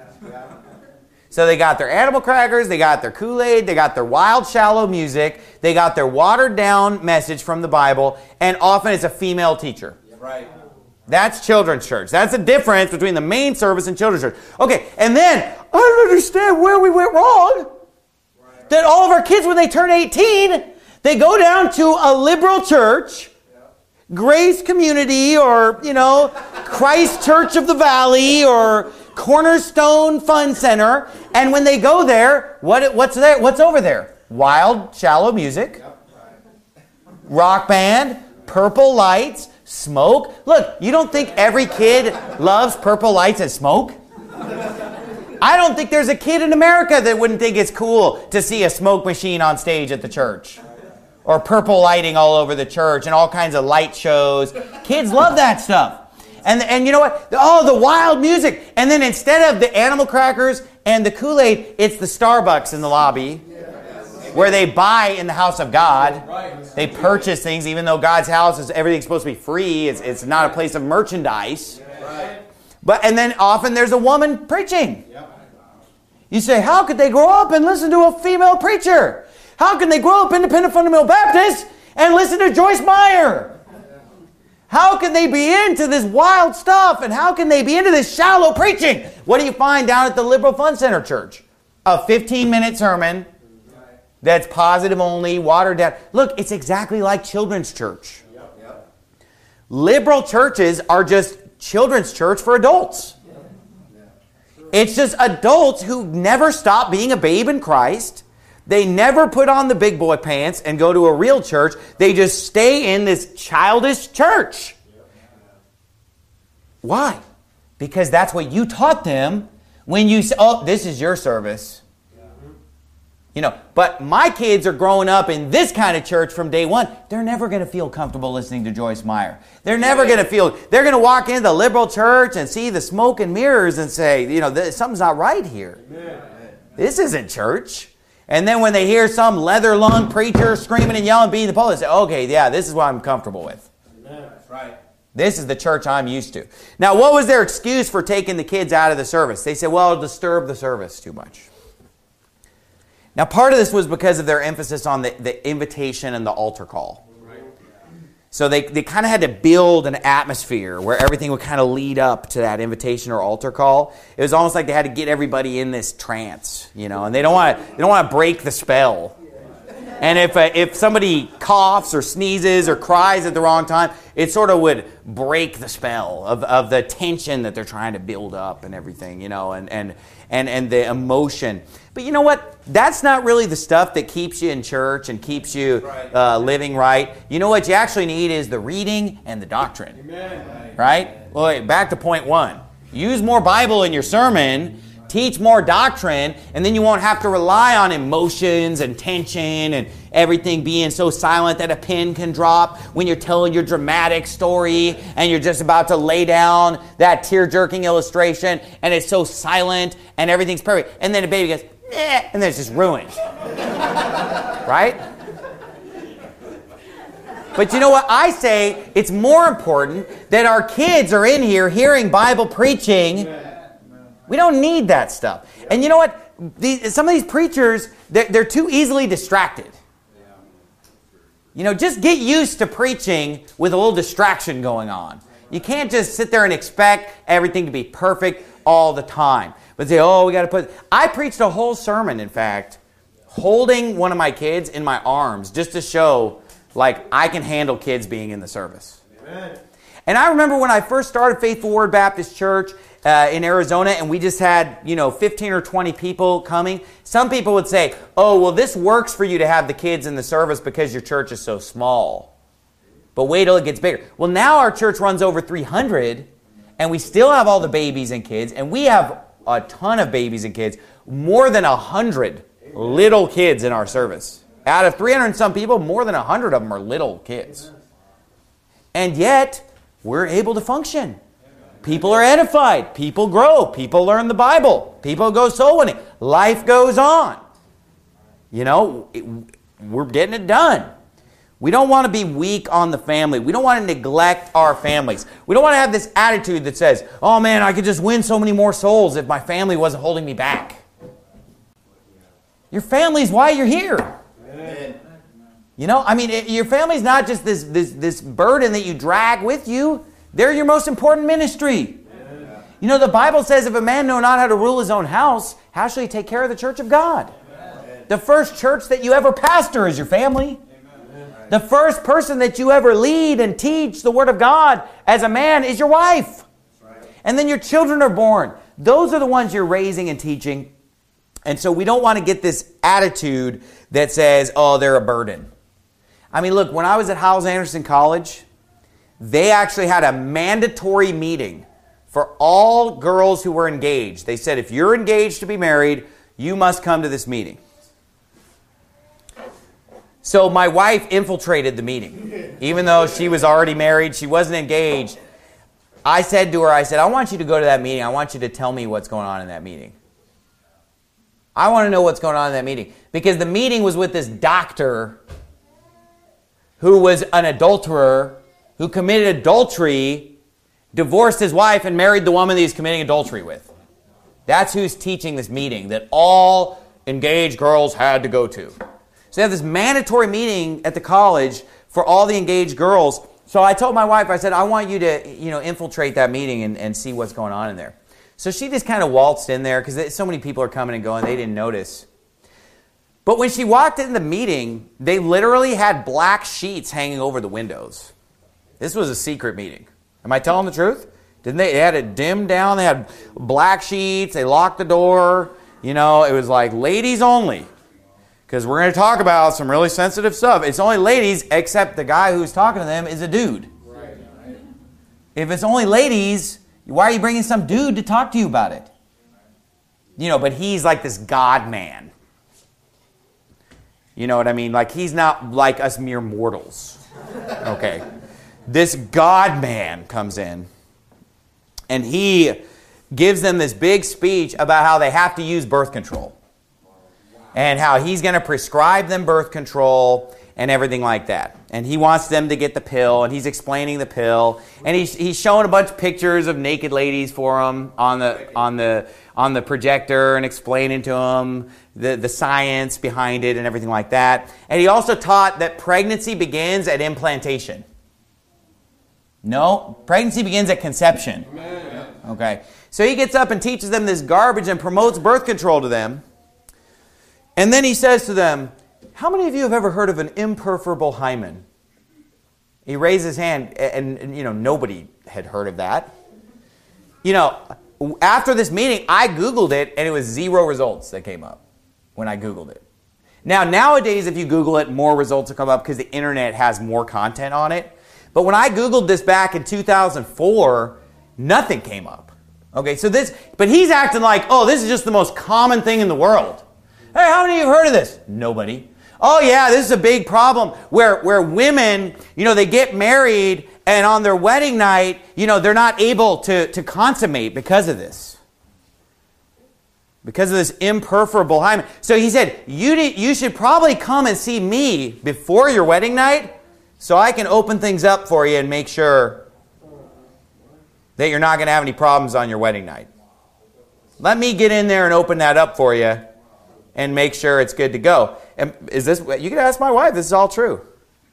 So they got their animal crackers, they got their Kool-Aid, they got their wild, shallow music, they got their watered-down message from the Bible, and often it's a female teacher. Right. That's children's church. That's the difference between the main service and children's church. Okay, and then, I don't understand where we went wrong. That all of our kids, when they turn eighteen, they go down to a liberal church, Grace Community, or, you know, Christ Church of the Valley, or Cornerstone Fun Center, and when they go there, what what's there? What's over there? Wild, shallow music, rock band, purple lights, smoke. Look, you don't think every kid loves purple lights and smoke? I don't think there's a kid in America that wouldn't think it's cool to see a smoke machine on stage at the church. Or purple lighting all over the church and all kinds of light shows. Kids love that stuff. And, and you know what? Oh, the wild music. And then instead of the animal crackers and the Kool-Aid, it's the Starbucks in the lobby where they buy in the house of God. They purchase things, even though God's house is everything's supposed to be free. It's, it's not a place of merchandise. But and then often there's a woman preaching. You say, how could they grow up and listen to a female preacher? How can they grow up independent fundamental Baptist and listen to Joyce Meyer? How can they be into this wild stuff? And how can they be into this shallow preaching? What do you find down at the Liberal Fun Center Church? A fifteen-minute sermon that's positive only, watered down. Look, it's exactly like children's church. Liberal churches are just children's church for adults. It's just adults who never stop being a babe in Christ. They never put on the big boy pants and go to a real church. They just stay in this childish church. Why? Because that's what you taught them when you said, oh, this is your service. You know, but my kids are growing up in this kind of church from day one. They're never going to feel comfortable listening to Joyce Meyer. They're never going to feel, they're going to walk into the liberal church and see the smoke and mirrors and say, you know, something's not right here. This isn't church. And then when they hear some leather-lunged preacher screaming and yelling, beating the pulpit, they say, okay, yeah, this is what I'm comfortable with. Amen. That's right. This is the church I'm used to. Now, what was their excuse for taking the kids out of the service? They said, well, it'll disturb the service too much. Now, part of this was because of their emphasis on the, the invitation and the altar call. Right. So they, they kind of had to build an atmosphere where everything would kind of lead up to that invitation or altar call. It was almost like they had to get everybody in this trance, you know, and they don't want to they don't want to break the spell. And if uh, if somebody coughs or sneezes or cries at the wrong time, it sort of would break the spell of, of the tension that they're trying to build up and everything, you know, and, and, and, and the emotion. But you know what? That's not really the stuff that keeps you in church and keeps you uh, living right. You know what you actually need is the reading and the doctrine. Amen. Right? Well, wait, back to point one. Use more Bible in your sermon. Teach more doctrine, and then you won't have to rely on emotions and tension and everything being so silent that a pin can drop when you're telling your dramatic story and you're just about to lay down that tear-jerking illustration and it's so silent and everything's perfect. And then the baby goes, eh, and then it's just ruined. Right? But you know what? I say it's more important that our kids are in here hearing Bible preaching. We don't need that stuff. And you know what? These, some of these preachers, they're, they're too easily distracted. You know, just get used to preaching with a little distraction going on. You can't just sit there and expect everything to be perfect all the time. But say, oh, we got to put... I preached a whole sermon, in fact, holding one of my kids in my arms just to show, like, I can handle kids being in the service. Amen. And I remember when I first started Faithful Word Baptist Church uh, in Arizona, and we just had, you know, fifteen or twenty people coming. Some people would say, oh, well, this works for you to have the kids in the service because your church is so small. But wait till it gets bigger. Well, now our church runs over three hundred, and we still have all the babies and kids, and we have a ton of babies and kids, more than one hundred little kids in our service. Out of three hundred and some people, more than one hundred of them are little kids. And yet, we're able to function. People are edified. People grow. People learn the Bible. People go soul winning. Life goes on. You know, it, we're getting it done. We don't want to be weak on the family. We don't want to neglect our families. We don't want to have this attitude that says, oh man, I could just win so many more souls if my family wasn't holding me back. Your family's why you're here. Amen. You know, I mean, it, your family's not just this, this, this burden that you drag with you. They're your most important ministry. Amen. You know, the Bible says if a man know not how to rule his own house, how shall he take care of the church of God? Amen. The first church that you ever pastor is your family. Amen. The first person that you ever lead and teach the Word of God as a man is your wife. Right. And then your children are born. Those are the ones you're raising and teaching. And so we don't want to get this attitude that says, oh, they're a burden. I mean, look, when I was at Hyles-Anderson College, they actually had a mandatory meeting for all girls who were engaged. They said, if you're engaged to be married, you must come to this meeting. So my wife infiltrated the meeting. Even though she was already married, she wasn't engaged. I said to her, I said, I want you to go to that meeting. I want you to tell me what's going on in that meeting. I want to know what's going on in that meeting. Because the meeting was with this doctor who was an adulterer, who committed adultery, divorced his wife, and married the woman that he's committing adultery with. That's who's teaching this meeting that all engaged girls had to go to. So they have this mandatory meeting at the college for all the engaged girls. So I told my wife, I said, I want you to, you know, infiltrate that meeting and, and see what's going on in there. So she just kind of waltzed in there because so many people are coming and going, they didn't notice. But when she walked in the meeting, they literally had black sheets hanging over the windows. This was a secret meeting. Am I telling the truth? Didn't they? They had it dimmed down. They had black sheets. They locked the door. You know, it was like ladies only. Because we're going to talk about some really sensitive stuff. It's only ladies, except the guy who's talking to them is a dude. Right. If it's only ladies, why are you bringing some dude to talk to you about it? You know, but he's like this God man. You know what I mean? Like, he's not like us mere mortals. Okay. This God man comes in, and he gives them this big speech about how they have to use birth control. and how he's going to prescribe them birth control and everything like that. And he wants them to get the pill, and he's explaining the pill, and he's he's showing a bunch of pictures of naked ladies for them on the on the on the projector and explaining to them the the science behind it and everything like that. And he also taught that pregnancy begins at implantation. No, pregnancy begins at conception. Okay. So he gets up and teaches them this garbage and promotes birth control to them. And then he says to them, how many of you have ever heard of an imperforable hymen? He raised his hand, and, and, you know, nobody had heard of that. You know, after this meeting, I Googled it, and it was zero results that came up when I Googled it. Now, nowadays, if you Google it, more results will come up because the internet has more content on it. But when I Googled this back in two thousand four, nothing came up. Okay, so this, but he's acting like, oh, this is just the most common thing in the world. Hey, how many of you have heard of this? Nobody. Oh yeah, this is a big problem where, where women, you know, they get married and on their wedding night, you know, they're not able to, to consummate because of this. Because of this imperforable hymen. So he said, you, need, you should probably come and see me before your wedding night so I can open things up for you and make sure that you're not going to have any problems on your wedding night. Let me get in there and open that up for you and make sure it's good to go. And is this, you can ask my wife, this is all true.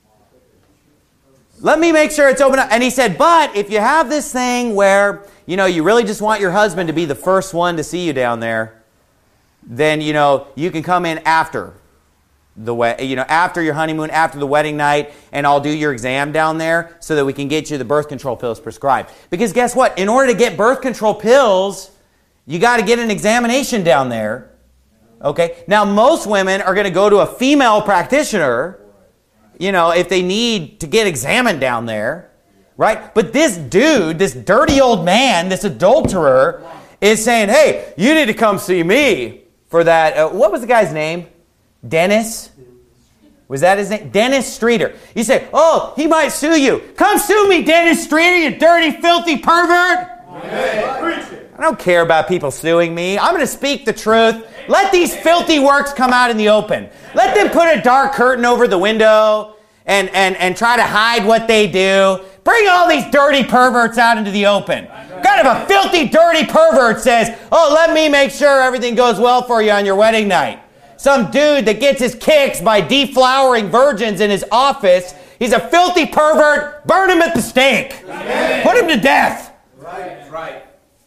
Let me make sure it's open up. And he said, but if you have this thing where, you know, you really just want your husband to be the first one to see you down there, then, you know, you can come in after the we- you know, after your honeymoon, after the wedding night, and I'll do your exam down there so that we can get you the birth control pills prescribed. Because guess what? In order to get birth control pills, you got to get an examination down there. Okay, now most women are going to go to a female practitioner, you know, if they need to get examined down there, right? But this dude, this dirty old man, this adulterer, is saying, hey, you need to come see me for that. Uh, what was the guy's name? Dennis? Was that his name? Dennis Streeter. You say, oh, he might sue you. Come sue me, Dennis Streeter, you dirty, filthy pervert. I don't care about people suing me. I'm going to speak the truth. Let these filthy works come out in the open. Let them put a dark curtain over the window and, and, and try to hide what they do. Bring all these dirty perverts out into the open. What kind of a filthy, dirty pervert says, oh, let me make sure everything goes well for you on your wedding night. Some dude that gets his kicks by deflowering virgins in his office. He's a filthy pervert. Burn him at the stake. Amen. Put him to death. Right, right.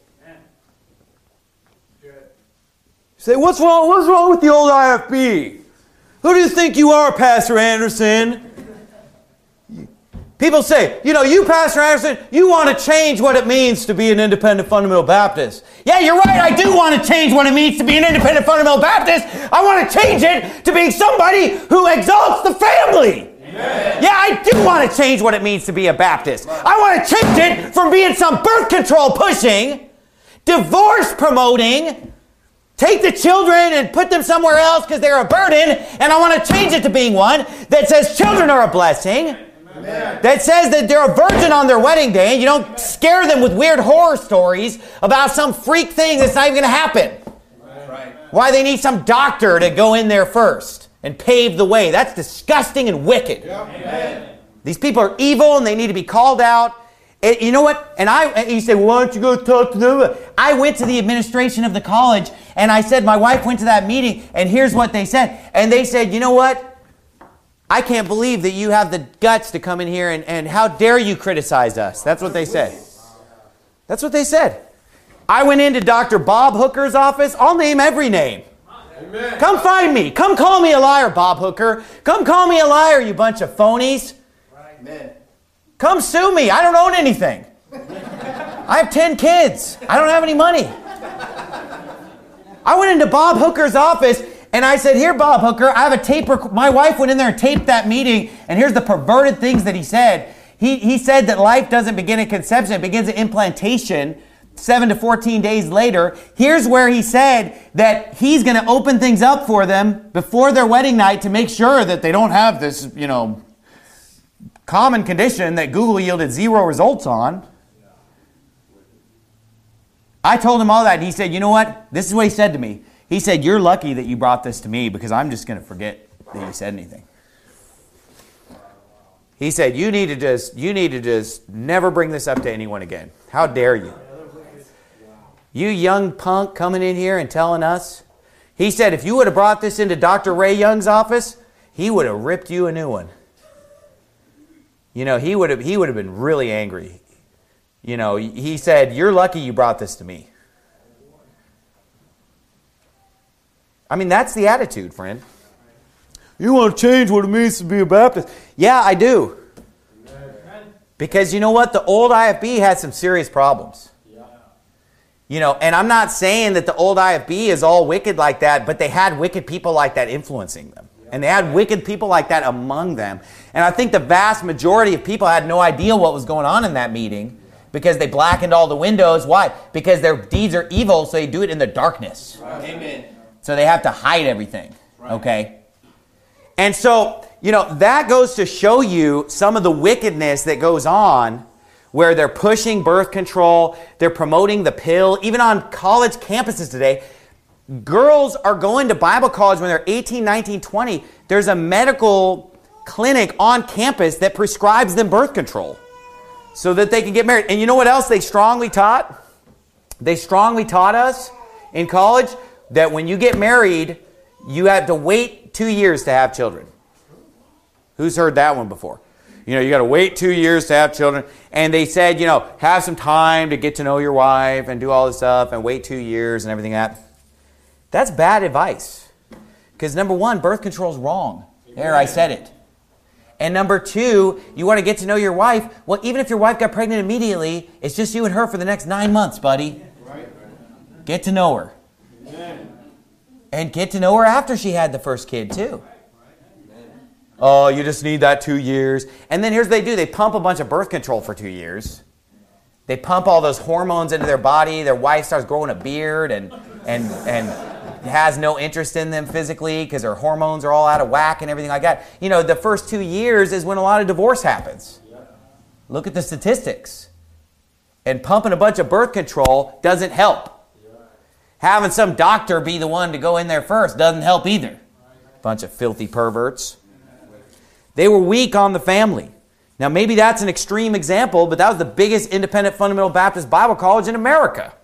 Say, what's wrong? What's wrong with the old I F B? Who do you think you are, Pastor Anderson? People say, you know, you, Pastor Anderson, you want to change what it means to be an independent fundamental Baptist. Yeah, you're right. I do want to change what it means to be an independent fundamental Baptist. I want to change it to being somebody who exalts the family. Amen. Yeah, I do want to change what it means to be a Baptist. I want to change it from being some birth control pushing, divorce promoting, take the children and put them somewhere else because they're a burden, and I want to change it to being one that says children are a blessing, Amen. That says that they're a virgin on their wedding day, and you don't scare them with weird horror stories about some freak thing that's not even going to happen. Right. Why they need some doctor to go in there first and pave the way. That's disgusting and wicked. Amen. These people are evil, and they need to be called out. And you know what? And I, and you say, well, why don't you go talk to them? I went to the administration of the college, and I said, my wife went to that meeting, and here's what they said. And they said, you know what? I can't believe that you have the guts to come in here, and, and how dare you criticize us? That's what they said. That's what they said. I went into Doctor Bob Hooker's office. I'll name every name. Amen. Come find me. Come call me a liar, Bob Hooker. Come call me a liar, you bunch of phonies. Amen. Come sue me. I don't own anything. I have ten kids. I don't have any money. I went into Bob Hooker's office and I said, here, Bob Hooker, I have a tape. Rec- My wife went in there and taped that meeting, and here's the perverted things that he said. He, he said that life doesn't begin at conception. It begins at implantation, seven to fourteen days later. Here's where he said that he's going to open things up for them before their wedding night to make sure that they don't have this, you know, common condition that Google yielded zero results on. I told him all that, and he said, you know what? This is what he said to me. He said, you're lucky that you brought this to me because I'm just going to forget that you said anything. He said, you need to just, you need to just never bring this up to anyone again. How dare you? You young punk coming in here and telling us. He said, if you would have brought this into Doctor Ray Young's office, he would have ripped you a new one. You know, he would have, he would have been really angry. You know, he said, you're lucky you brought this to me. I mean, that's the attitude, friend. You want to change what it means to be a Baptist? Yeah, I do. Because you know what? The old I F B had some serious problems. You know, and I'm not saying that the old I F B is all wicked like that, but they had wicked people like that influencing them. And they had wicked people like that among them. And I think the vast majority of people had no idea what was going on in that meeting because they blackened all the windows. Why? Because their deeds are evil, so they do it in the darkness. Right. Amen. So they have to hide everything. Right. Okay? And so, you know, that goes to show you some of the wickedness that goes on where they're pushing birth control, they're promoting the pill. Even on college campuses today, girls are going to Bible college when they're eighteen, nineteen, twenty. There's a medical clinic on campus that prescribes them birth control so that they can get married. And you know what else they strongly taught? They strongly taught us in college that when you get married, you have to wait two years to have children. Who's heard that one before? You know, you got to wait two years to have children. And they said, you know, have some time to get to know your wife and do all this stuff and wait two years and everything like that. That's bad advice. Because number one, birth control is wrong. There, I said it. And number two, you want to get to know your wife. Well, even if your wife got pregnant immediately, it's just you and her for the next nine months, buddy. Get to know her. And get to know her after she had the first kid, too. Oh, you just need that two years. And then here's what they do. They pump a bunch of birth control for two years. They pump all those hormones into their body. Their wife starts growing a beard and and and has no interest in them physically because her hormones are all out of whack and everything like that. You know, the first two years is when a lot of divorce happens. Look at the statistics. And pumping a bunch of birth control doesn't help. Having some doctor be the one to go in there first doesn't help either. Bunch of filthy perverts. They were weak on the family. Now, maybe that's an extreme example, but that was the biggest independent fundamental Baptist Bible college in America.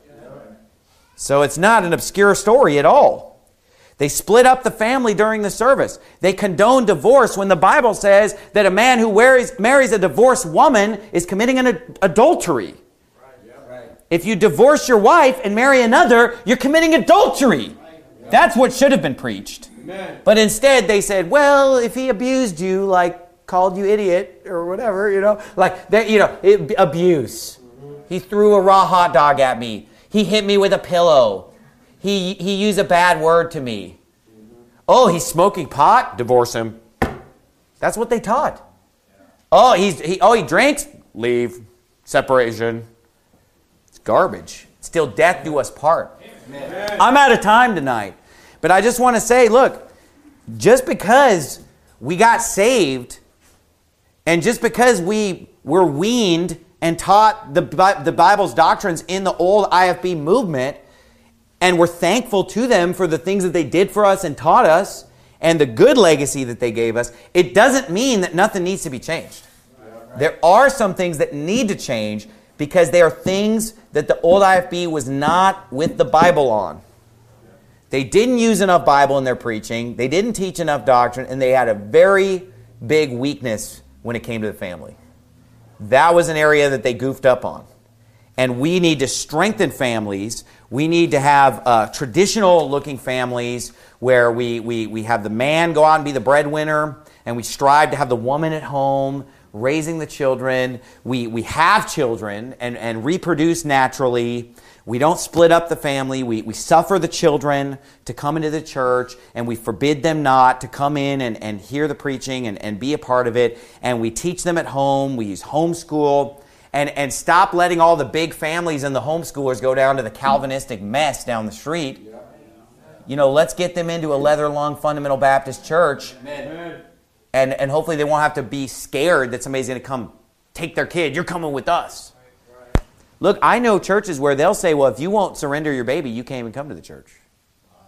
So it's not an obscure story at all. They split up the family during the service. They condone divorce when the Bible says that a man who wears, marries a divorced woman is committing an ad- adultery. If you divorce your wife and marry another, you're committing adultery. That's what should have been preached. Amen. But instead they said, well, if he abused you, like called you idiot or whatever, you know, like, that, you know, it, abuse. Mm-hmm. He threw a raw hot dog at me. He hit me with a pillow. He he used a bad word to me. Mm-hmm. Oh, he's smoking pot? Divorce him. That's what they taught. Yeah. Oh, he's he oh he drinks? Leave. Separation. It's garbage. It's till death do us part. Amen. I'm out of time tonight. But I just want to say, look, just because we got saved and just because we were weaned and taught the, the Bible's doctrines in the old I F B movement, and we're thankful to them for the things that they did for us and taught us and the good legacy that they gave us, it doesn't mean that nothing needs to be changed. There are some things that need to change because they are things that the old I F B was not with the Bible on. They didn't use enough Bible in their preaching. They didn't teach enough doctrine. And they had a very big weakness when it came to the family. That was an area that they goofed up on. And we need to strengthen families. We need to have uh, traditional-looking families where we, we, we have the man go out and be the breadwinner. And we strive to have the woman at home raising the children. We, we have children and, and reproduce naturally. We don't split up the family. We, we suffer the children to come into the church, and we forbid them not to come in and, and hear the preaching and, and be a part of it. And we teach them at home. We use homeschool. And, and stop letting all the big families and the homeschoolers go down to the Calvinistic mess down the street. You know, let's get them into a leather-lung fundamental Baptist church. Amen. And, and hopefully they won't have to be scared that somebody's going to come take their kid. You're coming with us. Look, I know churches where they'll say, well, if you won't surrender your baby, you can't even come to the church.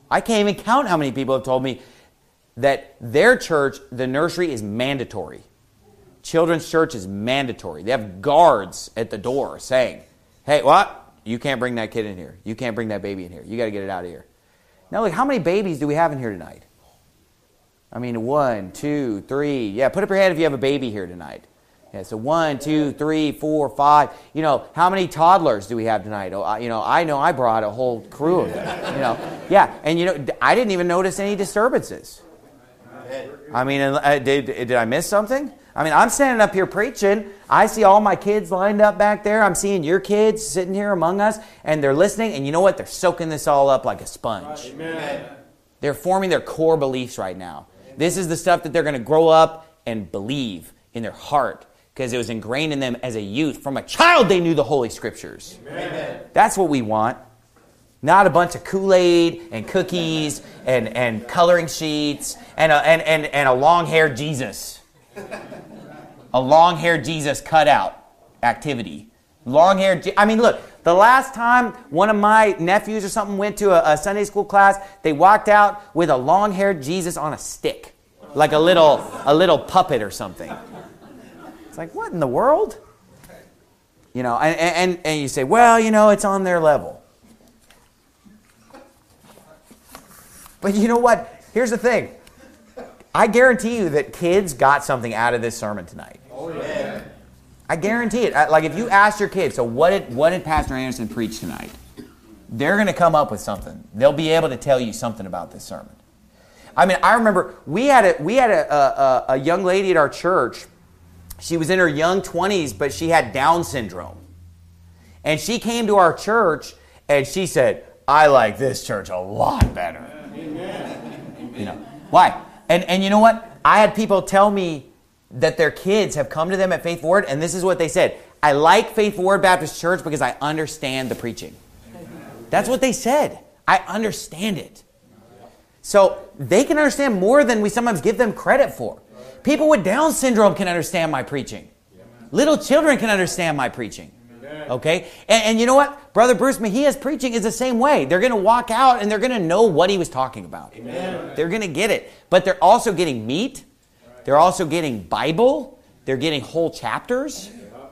I can't even count how many people have told me that their church, the nursery is mandatory. Children's church is mandatory. They have guards at the door saying, hey, what? You can't bring that kid in here. You can't bring that baby in here. You got to get it out of here. Now, look, how many babies do we have in here tonight? I mean, one, two, three. Yeah, put up your hand if you have a baby here tonight. Yeah, so one, two, three, four, five. You know, how many toddlers do we have tonight? Oh, I, you know, I know I brought a whole crew of them. You know, yeah, and you know, I didn't even notice any disturbances. I mean, uh, did did I miss something? I mean, I'm standing up here preaching. I see all my kids lined up back there. I'm seeing your kids sitting here among us, and they're listening. And you know what? They're soaking this all up like a sponge. Amen. They're forming their core beliefs right now. This is the stuff that they're going to grow up and believe in their heart because it was ingrained in them as a youth. From a child, they knew the Holy Scriptures. Amen. That's what we want. Not a bunch of Kool-Aid and cookies and, and coloring sheets and a, and, and, and a long-haired Jesus. A long-haired Jesus cutout activity. Long-haired Je- I mean, look, the last time one of my nephews or something went to a, a Sunday school class, they walked out with a long-haired Jesus on a stick. Like a little, a little puppet or something. It's like, what in the world? You know, and, and, and you say, well, you know, it's on their level. But you know what? Here's the thing. I guarantee you that kids got something out of this sermon tonight. Oh, yeah. I guarantee it. Like if you ask your kids, so what did what did Pastor Anderson preach tonight? They're going to come up with something. They'll be able to tell you something about this sermon. I mean, I remember we had a we had a, a, a young lady at our church. She was in her young twenties, but she had Down syndrome. And she came to our church and she said, I like this church a lot better. Amen. You know, why? And and you know what? I had people tell me that their kids have come to them at Faithful Word, and this is what they said. I like Faithful Word Baptist Church because I understand the preaching. That's what they said. I understand it. So they can understand more than we sometimes give them credit for. People with Down syndrome can understand my preaching. Little children can understand my preaching. Okay? And, and you know what? Brother Bruce Mejia's preaching is the same way. They're going to walk out and they're going to know what he was talking about. Amen. They're going to get it. But they're also getting meat. They're also getting Bible. They're getting whole chapters.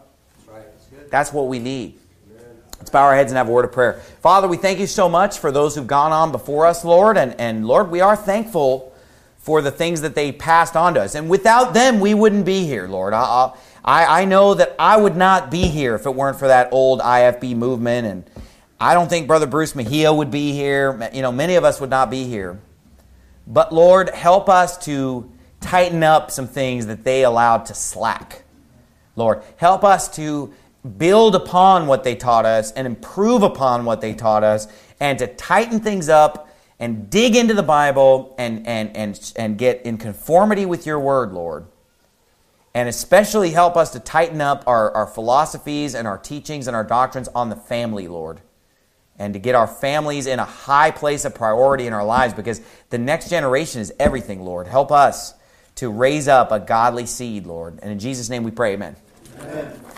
That's what we need. Let's bow our heads and have a word of prayer. Father, we thank you so much for those who've gone on before us, Lord. And, and Lord, we are thankful for the things that they passed on to us. And without them, we wouldn't be here, Lord. I, I, I know that I would not be here if it weren't for that old I F B movement. And I don't think Brother Bruce Mejia would be here. You know, many of us would not be here. But Lord, help us to tighten up some things that they allowed to slack. Lord, help us to build upon what they taught us and improve upon what they taught us and to tighten things up and dig into the Bible and, and, and, and get in conformity with your word, Lord. And especially help us to tighten up our, our philosophies and our teachings and our doctrines on the family, Lord. And to get our families in a high place of priority in our lives because the next generation is everything, Lord. Help us to raise up a godly seed, Lord. And in Jesus' name we pray, amen. Amen.